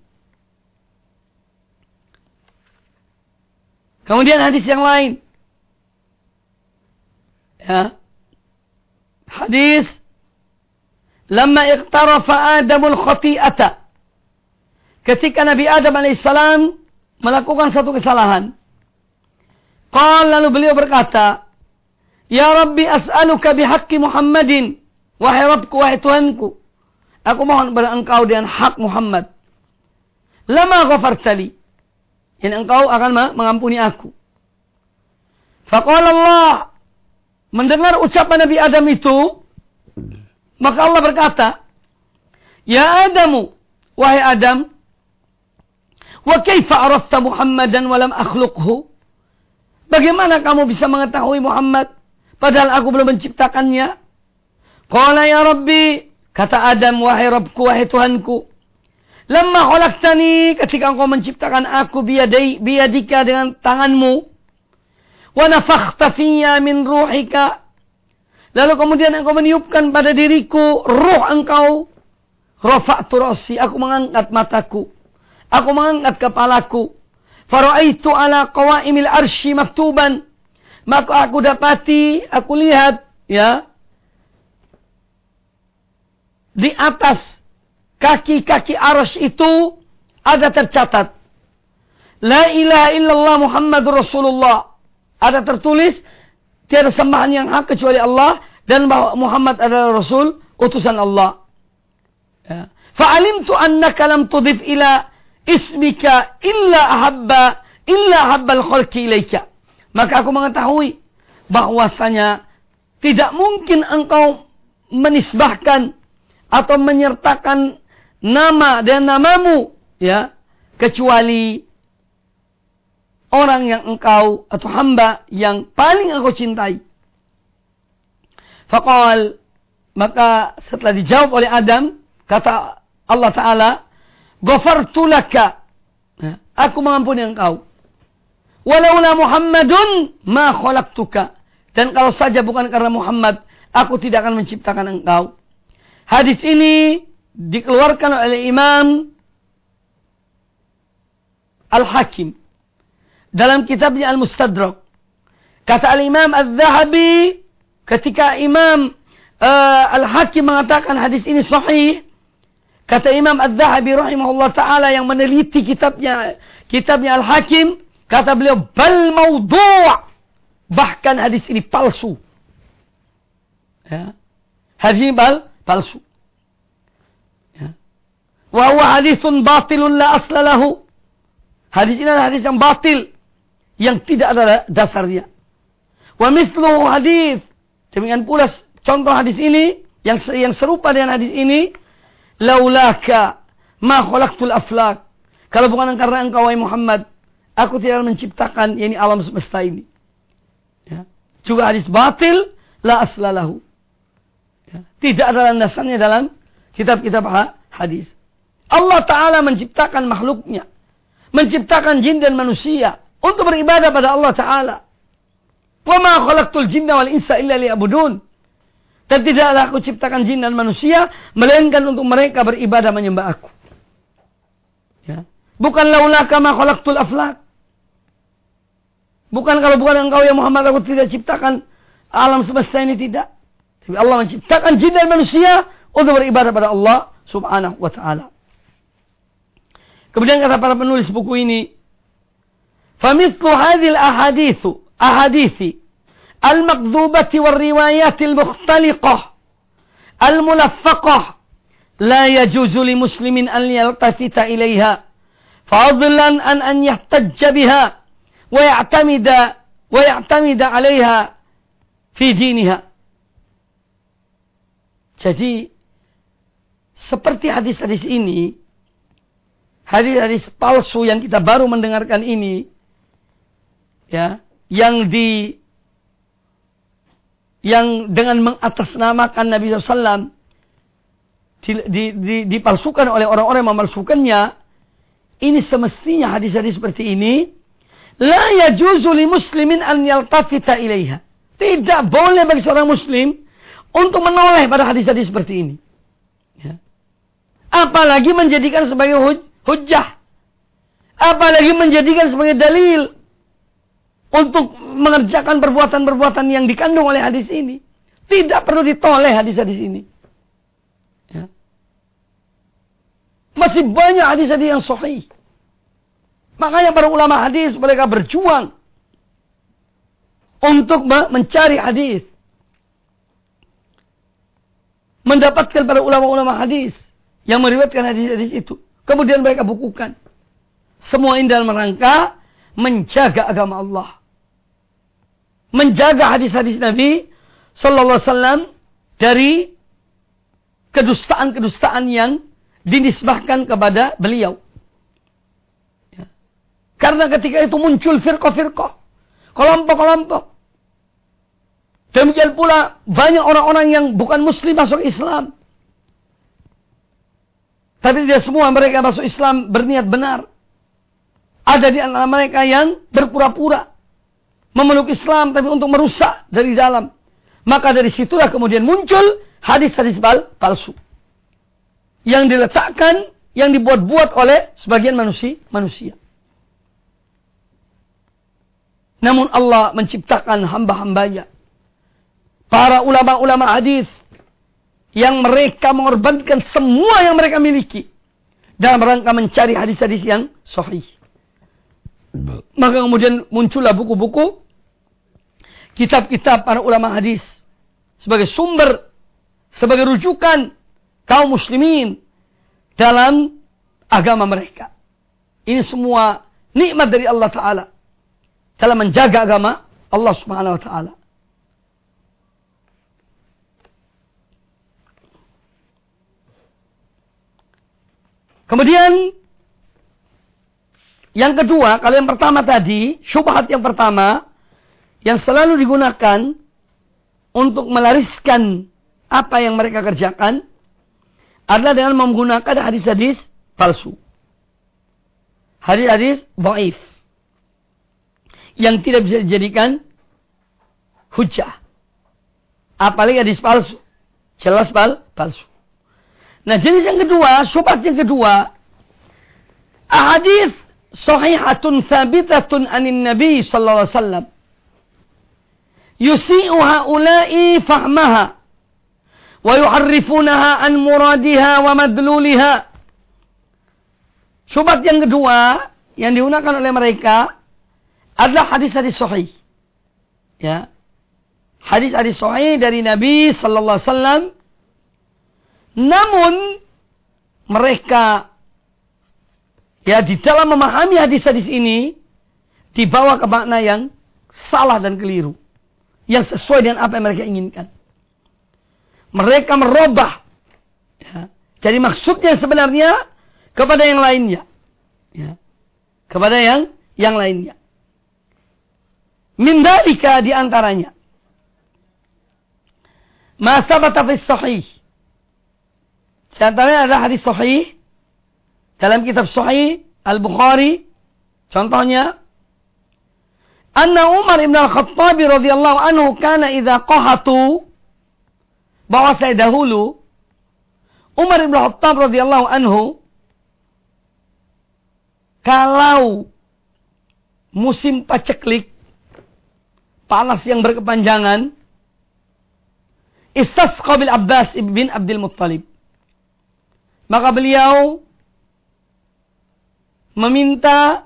Kemudian hadis yang lain. Ya. Hadis lamma iqtarafa Adamul khati'ata. Ketika Nabi Adam alaihissalam melakukan satu kesalahan, qala, lalu beliau berkata, ya Rabbi as'aluka bihaqqi Muhammadin, wahai Rabbku, wahai Tuhanku, aku mohon kepada engkau dengan hak Muhammad. Lama ghafartali, yang engkau akan mengampuni aku. Faqala Allah, mendengar ucapan Nabi Adam itu, maka Allah berkata, ya Adamu, wahai Adam, wa kaifa arafta Muhammadan walam akhluqhu? Bagaimana kamu bisa mengetahui Muhammad padahal aku belum menciptakannya? Qala ya Rabbi, kata Adam, wahai Rabbku, wahai Tuhanku, lamma khalaqtani, ketika engkau menciptakan aku biyadai, biyadika, dengan tanganmu, wa nafakhta fiyya min ruhika, lalu kemudian engkau meniupkan pada diriku ruh engkau, rafa'tu ra'si, aku mengangkat mataku, aku mengangkat kepalaku, fara'aitu ala qawaimil arsy maktuban, maka aku dapati, aku lihat, ya, di atas kaki-kaki arsy itu ada tercatat, la ilaha illallah Muhammadur Rasulullah. Ada tertulis, tiada sembahan yang hak kecuali Allah, dan bahwa Muhammad adalah Rasul, utusan Allah. Ya. Fa'alimtu annaka lam tudif ila ismika illa ahabba illa ahabbal khalqi ilaika. Maka aku mengetahui bahwasanya tidak mungkin engkau menisbahkan atau menyertakan nama dan namamu, ya, kecuali orang yang engkau atau hamba yang paling engkau cintai. Faqal, maka setelah dijawab oleh Adam, kata Allah Ta'ala, ghafartu laka, aku mengampuni engkau. Walaula Muhammadun ma khalaqtuka, dan kalau saja bukan karena Muhammad, aku tidak akan menciptakan engkau. Hadis ini dikeluarkan oleh Imam Al-Hakim dalam kitabnya Al-Mustadrak. Kata Al-Imam Al-Zahabi, ketika Imam uh, Al-Hakim mengatakan hadis ini sahih, kata Imam Al-Zahabi rahimahullah ta'ala yang meneliti kitabnya kitabnya Al-Hakim, kata beliau, bal maudhu', bahkan hadis ini palsu. Ya. Hadis ini bal, palsu. Ya. Wa huwa haditsun batilun la asla lahu. Hadis ini adalah hadis yang batil, yang tidak ada dasarnya. Wa mithluhu hadis, demikian pula contoh hadis ini yang yang serupa dengan hadis ini, laulaka ma khalaqtul aflak. Kalau bukan karena engkau wahai Muhammad, aku tidak menciptakan yakni alam semesta ini. Ya. Juga hadis batil, la asla lahu. Ya. Tidak ada landasannya dalam kitab-kitab hadis. Allah Ta'ala menciptakan makhluknya, menciptakan jin dan manusia untuk beribadah pada Allah Ta'ala. Wa ma khalaqtul jinna wal insa illa liya'budun. Dan tidaklah aku ciptakan jin dan manusia melainkan untuk mereka beribadah menyembah aku. Ya. Bukan laulaka ma khalaqtul aflak. Bukan kalau bukan engkau ya Muhammad aku tidak ciptakan alam semesta ini, tidak. Tapi Allah menciptakan jin dan manusia untuk beribadah pada Allah Subhanahu wa ta'ala. Kemudian kata para penulis buku ini, famithlu hadhil ahadithu ahadithi al-makdzubati wal-riwayati al-mukhtaliqah al-mulaffaqah la yajuzu li muslimin an yaltafita ilaiha fadlan an an yahtajja biha wa ya'tamida wa ya'tamida 'alayha fi diniha. Jadi seperti hadis-hadis ini, hadis-hadis palsu yang kita baru mendengarkan ini, ya, yang di yang dengan mengatasnamakan Nabi shallallahu alaihi wasallam di, di, di, dipalsukan oleh orang-orang yang memalsukannya, ini semestinya hadis-hadis seperti ini la yajuzu li muslimin an yaltafita ilaiha. Tidak boleh bagi seorang muslim untuk menoleh pada hadis-hadis seperti ini. Ya. Apalagi menjadikan sebagai huj, hujjah. Apalagi menjadikan sebagai dalil untuk mengerjakan perbuatan-perbuatan yang dikandung oleh hadis ini. Tidak perlu ditoleh hadis-hadis ini. Ya. Masih banyak hadis-hadis yang sahih. Makanya para ulama hadis mereka berjuang untuk mencari hadis, mendapatkan para ulama-ulama hadis yang meriwayatkan hadis-hadis itu. Kemudian mereka bukukan. Semua ini dalam rangka menjaga agama Allah, menjaga hadis-hadis Nabi Sallallahu Alaihi Wasallam dari kedustaan-kedustaan yang dinisbahkan kepada beliau. Ya. Karena ketika itu muncul firqah-firqah, kelompok-kelompok. Demikian pula banyak orang-orang yang bukan muslim masuk Islam. Tapi tidak semua mereka masuk Islam berniat benar. Ada di antara mereka yang berpura-pura memeluk Islam tapi untuk merusak dari dalam. Maka dari situlah kemudian muncul hadis-hadis palsu yang diletakkan, yang dibuat-buat oleh sebagian manusia. manusia. Namun Allah menciptakan hamba-hambanya, para ulama-ulama hadis, yang mereka mengorbankan semua yang mereka miliki dalam rangka mencari hadis-hadis yang sahih. Maka kemudian muncullah buku-buku, kitab-kitab para ulama hadis sebagai sumber, sebagai rujukan kaum muslimin dalam agama mereka. Ini semua nikmat dari Allah Ta'ala dalam menjaga agama Allah Subhanahu Wa Ta'ala. Kemudian yang kedua, kalau yang pertama tadi, syubhat yang pertama yang selalu digunakan untuk melariskan apa yang mereka kerjakan adalah dengan menggunakan hadis-hadis palsu. Hadis-hadis dhaif yang tidak bisa dijadikan hujjah Apalagi hadis palsu. Jelas pal, palsu. Nah, jenis yang kedua, syubhat yang kedua, ahadits sahihatun thabitatun anin Nabi sallallahu alaihi wasallam. Yusi'u haula'i fahmaha wa yuharrifunaha an muradiha wa madluliha. Syubhat yang kedua yang digunakan oleh mereka adalah hadis-hadis sahih. Ya. Hadis-hadis sahih dari Nabi sallallahu alaihi wasallam. Namun mereka ya di dalam memahami hadis-hadis ini dibawa ke makna yang salah dan keliru. Yang sesuai dengan apa yang mereka inginkan. Mereka merubah. Ya. Jadi maksudnya sebenarnya kepada yang lainnya. Ya. Kepada yang yang lainnya. Min dalika di antaranya. Ma sabata fi sahih. Di antaranya ada hadis sahih dalam kitab Sahih Al-Bukhari. Contohnya anna Umar ibn al-Khattab radhiyallahu anhu kana idza qahatu, bahwa saya dahulu Umar ibn al-Khattab radhiyallahu anhu kalau musim paceklik, panas yang berkepanjangan, istasqa bil Abbas bin Abdul Muttalib, maka beliau meminta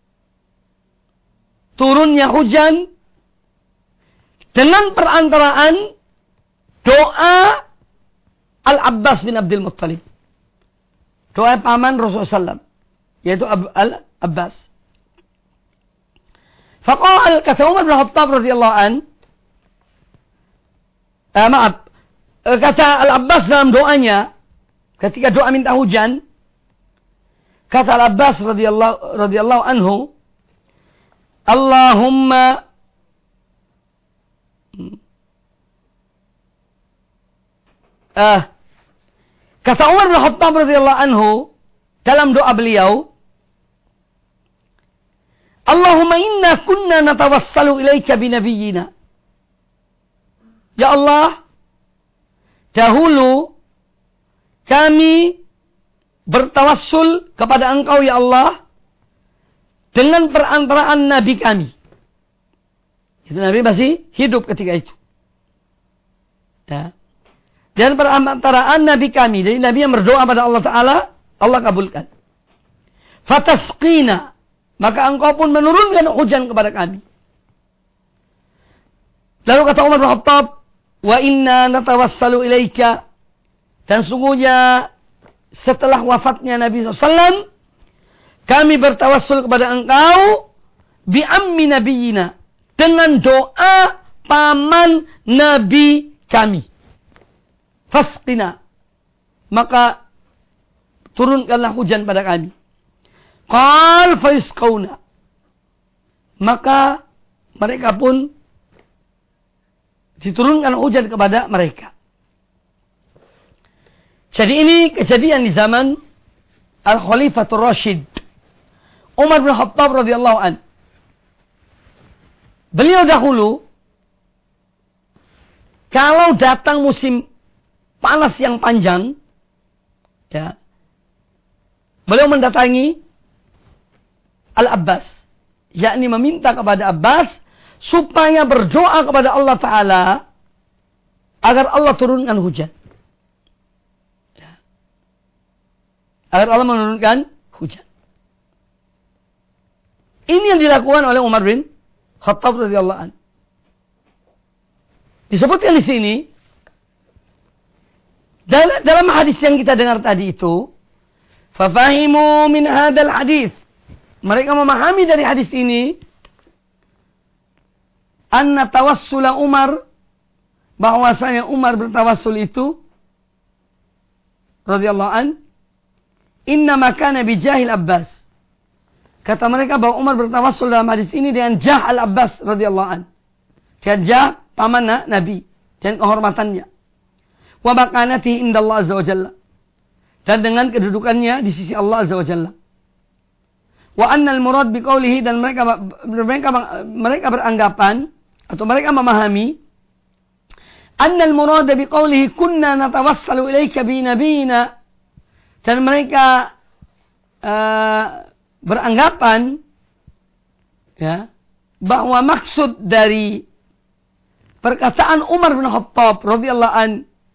turunnya hujan dengan perantaraan doa Al-Abbas bin Abdul Muttalib. Doa paman Rasulullah sallallahu alaihi wasallam, yaitu Al-Abbas. Faqal, kata Umar bin Khattab radhiyallahu an, eh, maaf, kata Al-Abbas dalam doanya, ketika doa minta hujan, kata Al-Abbas radhiyallahu radhiyallahu anhu, Allahumma uh, kata Umar bin Khattab radhiyallahu anhu dalam doa beliau, Allahumma inna kunna natawassalu ilaika binabiyyina. Ya Allah, dahulu kami bertawassul kepada Engkau ya Allah dengan perantaraan Nabi kami. Itu Nabi masih hidup ketika itu. Ya. Dan perantaraan Nabi kami. Jadi Nabi yang berdoa pada Allah Ta'ala, Allah kabulkan. Fatasqina, maka engkau pun menurunkan hujan kepada kami. Lalu kata Umar bin Khattab, wa inna natawassalu ilaika, dan sungguhnya setelah wafatnya Nabi shallallahu alaihi wasallam, kami bertawassul kepada engkau bi ammi nabiyina, dengan doa paman Nabi kami. Fasqina, maka turunkanlah hujan pada kami. Qal faisqauna, maka mereka pun diturunkan hujan kepada mereka. Jadi ini kejadian di zaman Al-Khalifatul Rashid Umar bin Khattab radhiyallahu an. Beliau dahulu kalau datang musim panas yang panjang, ya, beliau mendatangi Al-Abbas, yakni meminta kepada Abbas supaya berdoa kepada Allah Ta'ala agar Allah turunkan hujan. Ya. Agar Allah menurunkan hujan. Ini yang dilakukan oleh Umar bin Khattab radhiyallahu anhu. Disebutkan di sini dalam, dalam hadis yang kita dengar tadi itu, fafahimu min hadzal hadis. Mereka memahami dari hadis ini anna tawassula Umar, bahwasanya Umar bertawassul itu radhiyallahu an innama kana bi jahil Abbas. Kata mereka bahwa Umar bertawassul dalam hadis ini dengan jah Al-Abbas radhiyallahu an. Dia jah paman Nabi dan kehormatannya. Wa makanatihi indallah azza wa jalla. Dan dengan kedudukannya di sisi Allah azza wa jalla. Wa annal murad biqaulihi, dan mereka mereka mereka beranggapan atau mereka memahami Annal murada biqaulihi kunna natawassalu ilaika bi nabiyina. Dan mereka uh, beranggapan ya, bahwa maksud dari perkataan Umar bin Khattab radhiyallahu an,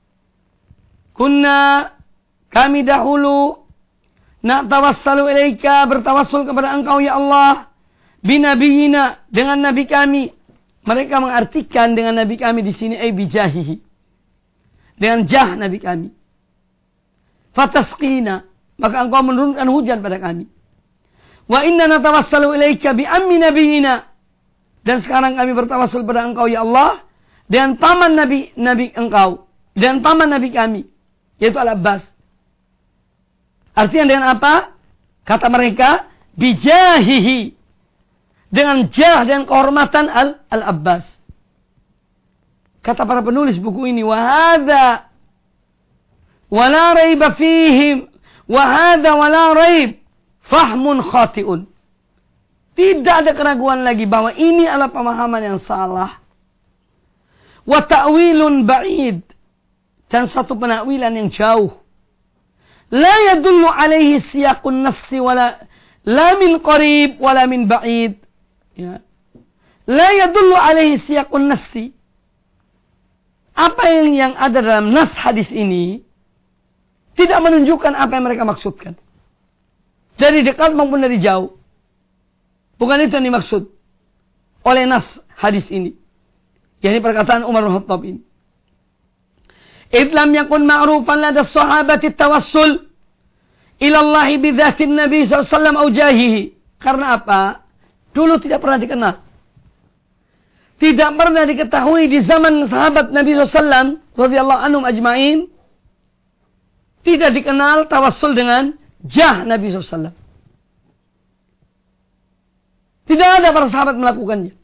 kunna, kami dahulu, natawassalu ilaika, bertawassul kepada engkau ya Allah, binabiyina, dengan nabi kami. Mereka mengartikan dengan nabi kami di sini ay bijahihi, dengan jah nabi kami. Fatasqina, maka engkau menurunkan hujan pada kami. Wa inna natawassalu ilaika bi ammi nabiyina, dan sekarang kami bertawassul pada engkau ya Allah dengan paman nabi nabi engkau, dengan paman nabi kami, yaitu Al-Abbas. Artinya dengan apa? Kata mereka bijahihi, dengan jah dan kehormatan al Al-Abbas. Kata para penulis buku ini, wa hadza wa la raiba fihim, wa hadza wa la raib fahmun khati'un. Tidak ada keraguan lagi bahwa ini adalah pemahaman yang salah. Wa ta'wilun ba'id, dan satu penakwilan yang jauh. La yadullu alaihi siyaqun nafsi wala la min qarib wala min ba'id. Ya. La yadullu alaihi siyaqun nafsi. Apa yang yang ada dalam nas hadis ini tidak menunjukkan apa yang mereka maksudkan. Dari dekat maupun dari jauh. Bukan itu yang dimaksud oleh nas hadis ini. Yakni perkataan Umar bin Khattab ini. Idlam yakun ma'rufan lada sahabati tawassul ilallahi bidhatin Nabi sallallahu alaihi wasallam au jahihi. Karena apa? Dulu tidak pernah dikenal. Tidak pernah diketahui di zaman sahabat Nabi sallallahu alaihi wasallam radhiyallahu anhum ajma'in. Tidak dikenal tawassul dengan jah Nabi sallallahu alaihi wasallam. Tidak ada para sahabat melakukannya.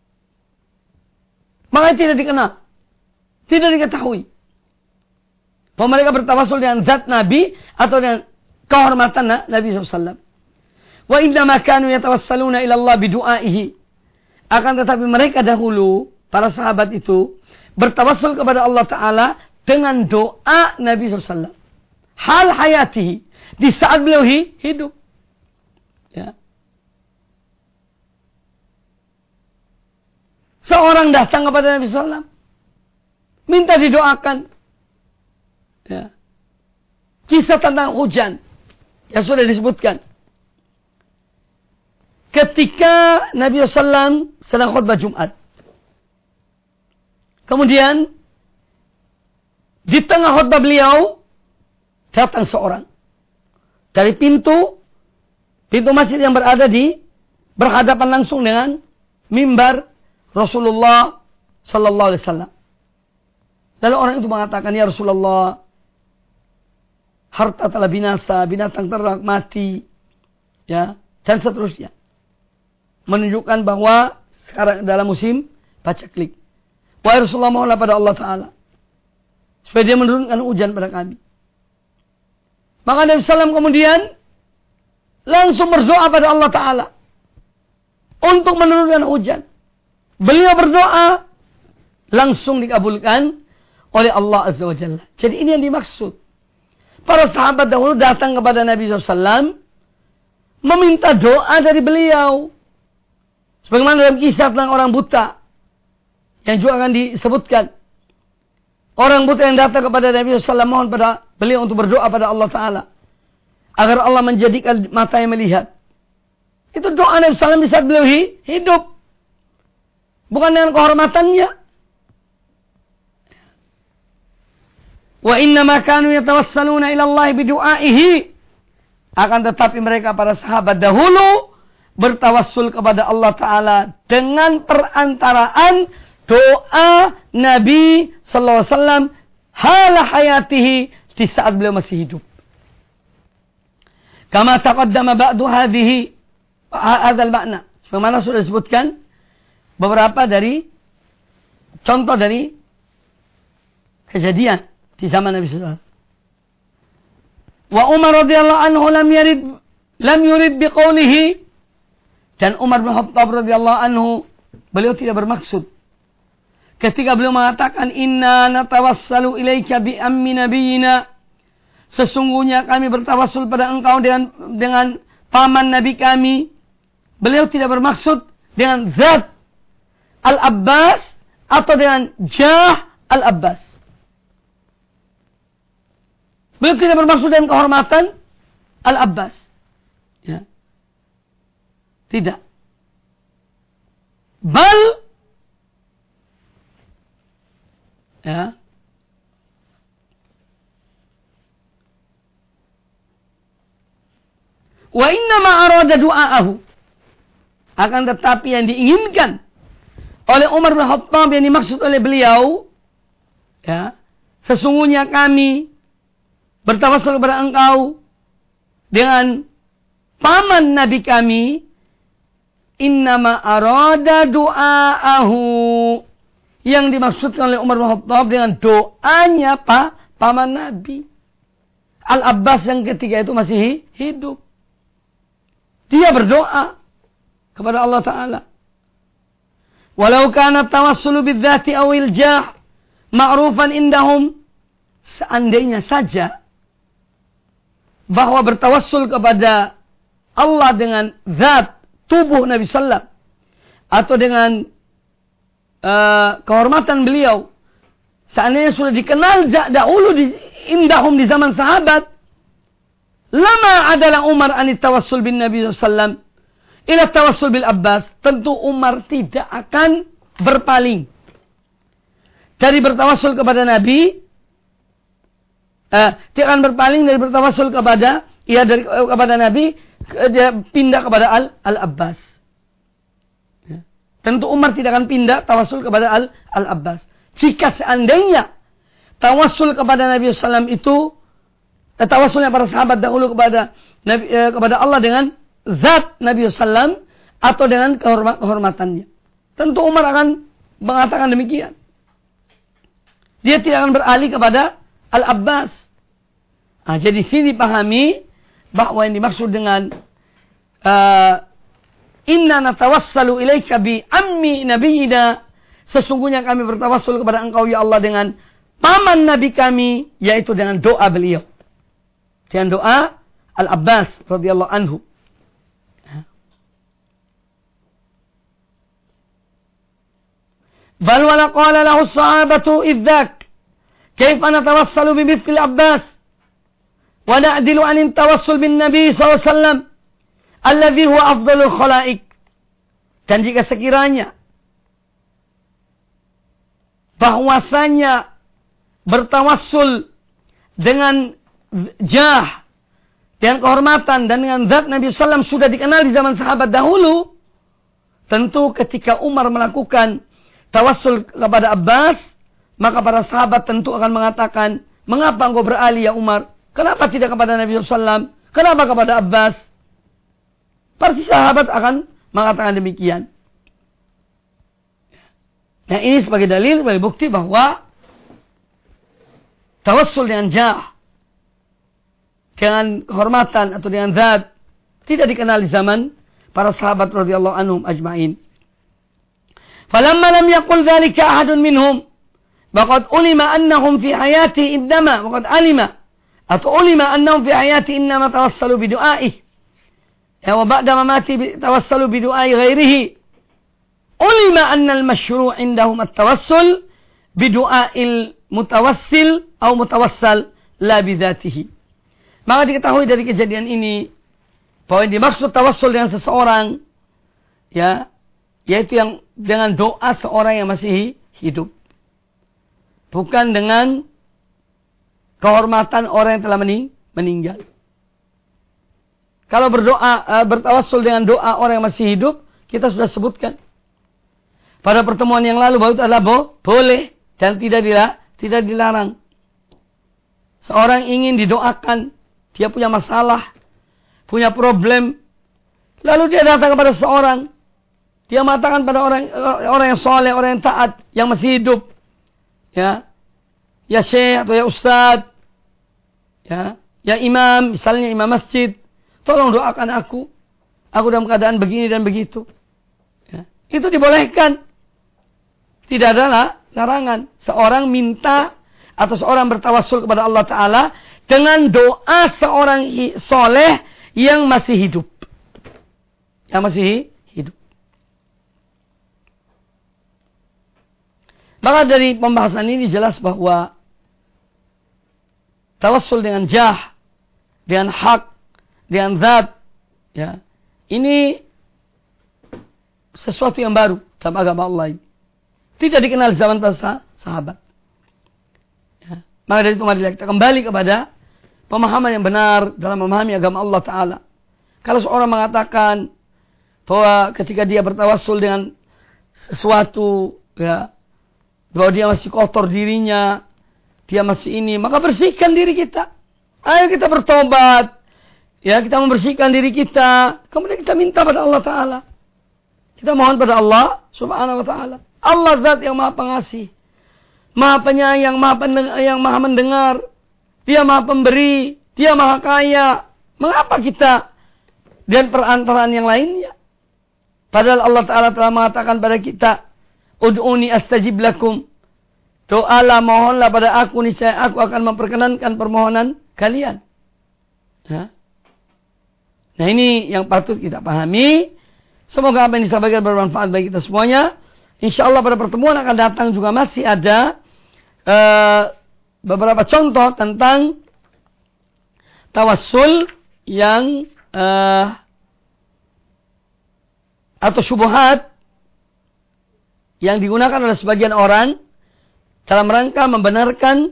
Makanya tidak dikenal. Tidak diketahui. Bahwa mereka bertawassul dengan zat Nabi atau dengan kehormatan Nabi sallallahu alaihi wasallam. Wa innama kanu yatawassaluna ila Allah bidu'aihi. Akan tetapi mereka dahulu, para sahabat itu, bertawassul kepada Allah Ta'ala dengan doa Nabi sallallahu alaihi wasallam. Hal hayatihi. Di saat beliau hidup. Ya. Seorang datang kepada Nabi sallallahu alaihi wasallam, minta didoakan. Ya. Kisah tentang hujan yang sudah disebutkan. Ketika Nabi sallallahu alaihi wasallam sedang khutbah Jumat. Kemudian di tengah khutbah beliau datang seorang dari pintu pintu masjid yang berada di berhadapan langsung dengan mimbar Rasulullah sallallahu alaihi wasallam. Lalu orang itu mengatakan, "Ya Rasulullah, harta telah binasa, binatang ternak mati." Ya, dan seterusnya. Menunjukkan bahwa sekarang dalam musim paceklik. Wahai Rasulullah, mohonlah pada Allah Ta'ala supaya dia menurunkan hujan pada kami. Maka Nabi sallallahu alaihi wasallam kemudian langsung berdoa pada Allah Ta'ala untuk menurunkan hujan. Beliau berdoa, langsung dikabulkan oleh Allah Azza wa Jalla. Jadi ini yang dimaksud. Para sahabat dahulu datang kepada Nabi sallallahu alaihi wasallam meminta doa dari beliau. Sebagaimana dalam kisah tentang orang buta yang juga akan disebutkan. Orang buta yang datang kepada Nabi sallallahu alaihi wasallam mohon pada beliau untuk berdoa pada Allah Ta'ala agar Allah menjadikan matanya melihat. Itu doa Nabi sallallahu alaihi wasallam di saat beliau hidup. Bukan dengan kehormatannya. Wa innama kanu yatawassaluna ila Allah bidu'aihi. Akan tetapi mereka para sahabat dahulu bertawassul kepada Allah Ta'ala dengan perantaraan doa Nabi sallallahu alaihi wasallam hala hayatihi, di saat beliau masih hidup. Kama taqaddama ba'du hadhihi hadzal makna. Sebagaimana sudah disebutkan beberapa dari contoh dari kejadian di zaman Nabi sallallahu alaihi wasallam. Wa Umar radhiyallahu anhu lam yurid lam yurid biqaulihi, dan Umar bin Khattab radhiyallahu anhu beliau tidak bermaksud ketika beliau mengatakan inna natawassalu ilaika bi ammi nabiyina, sesungguhnya kami bertawassul pada engkau dengan dengan paman nabi kami. Beliau tidak bermaksud dengan zat Al-Abbas atau dengan jah Al-Abbas. Beliau tidak bermaksud dengan kehormatan Al-Abbas. Ya. Tidak. Bal ya. Wa inna ma arada du'aahu. Akan tetapi yang diinginkan oleh Umar bin Khattab, yang dimaksud oleh beliau, ya, sesungguhnya kami bertawassul kepada engkau dengan paman nabi kami. Innama arada du'aahu. Yang dimaksudkan oleh Umar bin Khattab dengan doanya pa, paman nabi. Al-Abbas yang ketiga itu masih hidup. Dia berdoa kepada Allah Ta'ala. Walau kana tawassulu bidzati awil jah ma'rufan indahum. Seandainya saja bahwa bertawassul kepada Allah dengan zat tubuh Nabi Sallam atau dengan uh, kehormatan beliau, seandainya sudah dikenal dahulu di indahum di zaman sahabat, lama adalah Umar anit tawassul bin Nabi Sallam ila tawassul bil Abbas. Tentu Umar tidak akan berpaling dari bertawassul kepada Nabi. Uh, tidak akan berpaling dari bertawassul kepada ya dari uh, kepada Nabi, uh, dia pindah kepada Al Al-Abbas. Ya. Tentu Umar tidak akan pindah tawassul kepada Al Al-Abbas. Jika seandainya tawassul kepada Nabi sallallahu alaihi wasallam itu eh, tawassulnya para sahabat dahulu kepada Nabi, eh, kepada Allah dengan zat Nabi sallallahu alaihi wasallam atau dengan kehormat, kehormatannya. Tentu Umar akan mengatakan demikian. Dia tidak akan beralih kepada Al-Abbas. Nah, jadi sini pahami bahwa yang dimaksud dengan uh, inna natawassalu ilaika bi ammi nabiyina, sesungguhnya kami bertawassul kepada engkau ya Allah dengan paman nabi kami, yaitu dengan doa beliau, dengan doa Al-Abbas radhiyallahu anhu. Bal wala qala lahu as-sahabatu idzak كيف نتوصل بمثل العباس ونعدل عن التوصل بالنبي صلى الله عليه وسلم الذي هو أفضل الخلائق. Dan jika sekiranya bahwasanya bertawassul dengan jah, dengan kehormatan dan dengan zat Nabi sallallahu alaihi wasallam sudah dikenal di zaman sahabat dahulu, tentu ketika Umar melakukan tawassul kepada Abbas, maka para sahabat tentu akan mengatakan, mengapa engkau beralih ya Umar? Kenapa tidak kepada Nabi sallallahu alaihi wasallam? Kenapa kepada Abbas? Pasti sahabat akan mengatakan demikian. Nah, ini sebagai dalil, sebagai bukti bahwa tawassul dengan jah, dengan kehormatan atau dengan zat, tidak dikenal di zaman para sahabat radhiyallahu anhum ajma'in. Falamma lam yaqul dzalika ahadun minhum, وقد علم أنهم في حياته إنما وقد علم atau علم أنهم في حياته إنما توصلوا بدعائه وبعد مماته توصلوا بدعاء غيره علم أن المشروع عندهم التوسل بدعاء المتوسل أو متوسل لا بذاته. Maka diketahui dari kejadian ini bahwa yang dimaksud tawassul dengan seseorang, ya, yaitu yang dengan doa seorang yang masih hidup, bukan dengan kehormatan orang yang telah meninggal. Kalau berdoa, bertawassul dengan doa orang yang masih hidup, kita sudah sebutkan pada pertemuan yang lalu bahwa itu adalah bo, boleh dan tidak dilarang, tidak dilarang. Seorang ingin didoakan, dia punya masalah, punya problem, lalu dia datang kepada seorang, dia mengatakan pada orang orang yang soleh, orang yang taat, yang masih hidup, ya, ya syekh atau ya ustaz, ya, ya imam, misalnya imam masjid, tolong doakan aku, aku dalam keadaan begini dan begitu. Ya, itu dibolehkan, tidak ada larangan. Seorang minta atau seorang bertawassul kepada Allah Ta'ala dengan doa seorang soleh yang masih hidup. Yang masih hidup. Maka dari pembahasan ini jelas bahwa tawassul dengan jah, dengan hak, dengan zat, ya, ini sesuatu yang baru dalam agama Allah ini. Tidak dikenal zaman para sahabat. Ya. Maka dari itu mari kita kembali kepada pemahaman yang benar dalam memahami agama Allah Ta'ala. Kalau seorang mengatakan bahwa ketika dia bertawassul dengan sesuatu, ya, bahwa dia masih kotor dirinya, dia masih ini, maka bersihkan diri kita. Ayo kita bertobat. Ya, kita membersihkan diri kita. Kemudian kita minta pada Allah Ta'ala. Kita mohon pada Allah Subhanahu wa Ta'ala. Allah zat yang maha pengasih, maha penyayang, maha pendengar, yang maha mendengar. Dia maha pemberi, dia maha kaya. Mengapa kita dan perantaraan yang lainnya? Padahal Allah Ta'ala telah mengatakan pada kita, Ud'uni astajib lakum. Doalah, mohonlah pada aku, niscaya aku akan memperkenankan permohonan kalian. Ya. Nah, ini yang patut kita pahami. Semoga apa yang disampaikan bermanfaat bagi kita semuanya. InsyaAllah pada pertemuan akan datang juga masih ada uh, beberapa contoh tentang tawassul yang uh, atau syubhat yang digunakan oleh sebagian orang dalam rangka membenarkan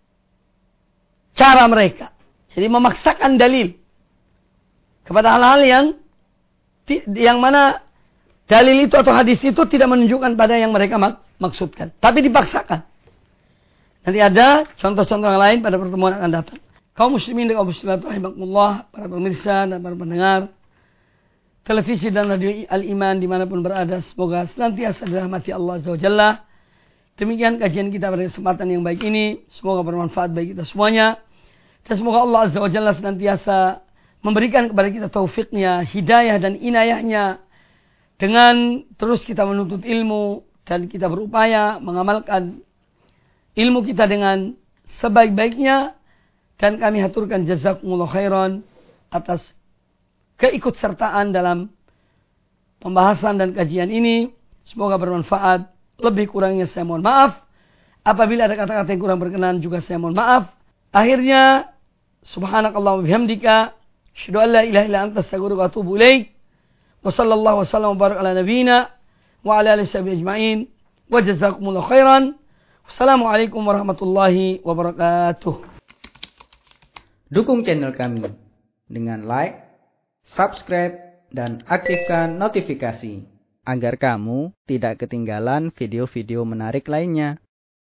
cara mereka. Jadi memaksakan dalil kepada hal-hal yang yang mana dalil itu atau hadis itu tidak menunjukkan pada yang mereka mak maksudkan, tapi dipaksakan. Nanti ada contoh-contoh yang lain pada pertemuan yang akan datang. Kaum muslimin dan kaum muslimat rahimakumullah, para pemirsa dan para pendengar televisi dan radio Al-Iman dimanapun berada, semoga senantiasa dirahmati Allah Azza wa Jalla. Demikian kajian kita pada kesempatan yang baik ini, semoga bermanfaat bagi kita semuanya. Dan semoga Allah Azza wa Jalla senantiasa memberikan kepada kita taufiknya, hidayah dan inayahnya, dengan terus kita menuntut ilmu dan kita berupaya mengamalkan ilmu kita dengan sebaik-baiknya. Dan kami haturkan jazakumullah khairan atas keikutsertaan dalam pembahasan dan kajian ini. Semoga bermanfaat. Lebih kurangnya saya mohon maaf. Apabila ada kata-kata yang kurang berkenan juga saya mohon maaf. Akhirnya, subhanakallah wa bihamdika, asyhadu an la ilaha illa anta astaghfiruka wa atubu ilaik. Wa sallallahu wasallam wa barak ala nabiyyina wa ala alihi washabihi ajma'in. Wa jazakumullah khairan. Wassalamualaikum warahmatullahi wabarakatuh. Dukung channel kami dengan like, subscribe, dan aktifkan notifikasi agar kamu tidak ketinggalan video-video menarik lainnya.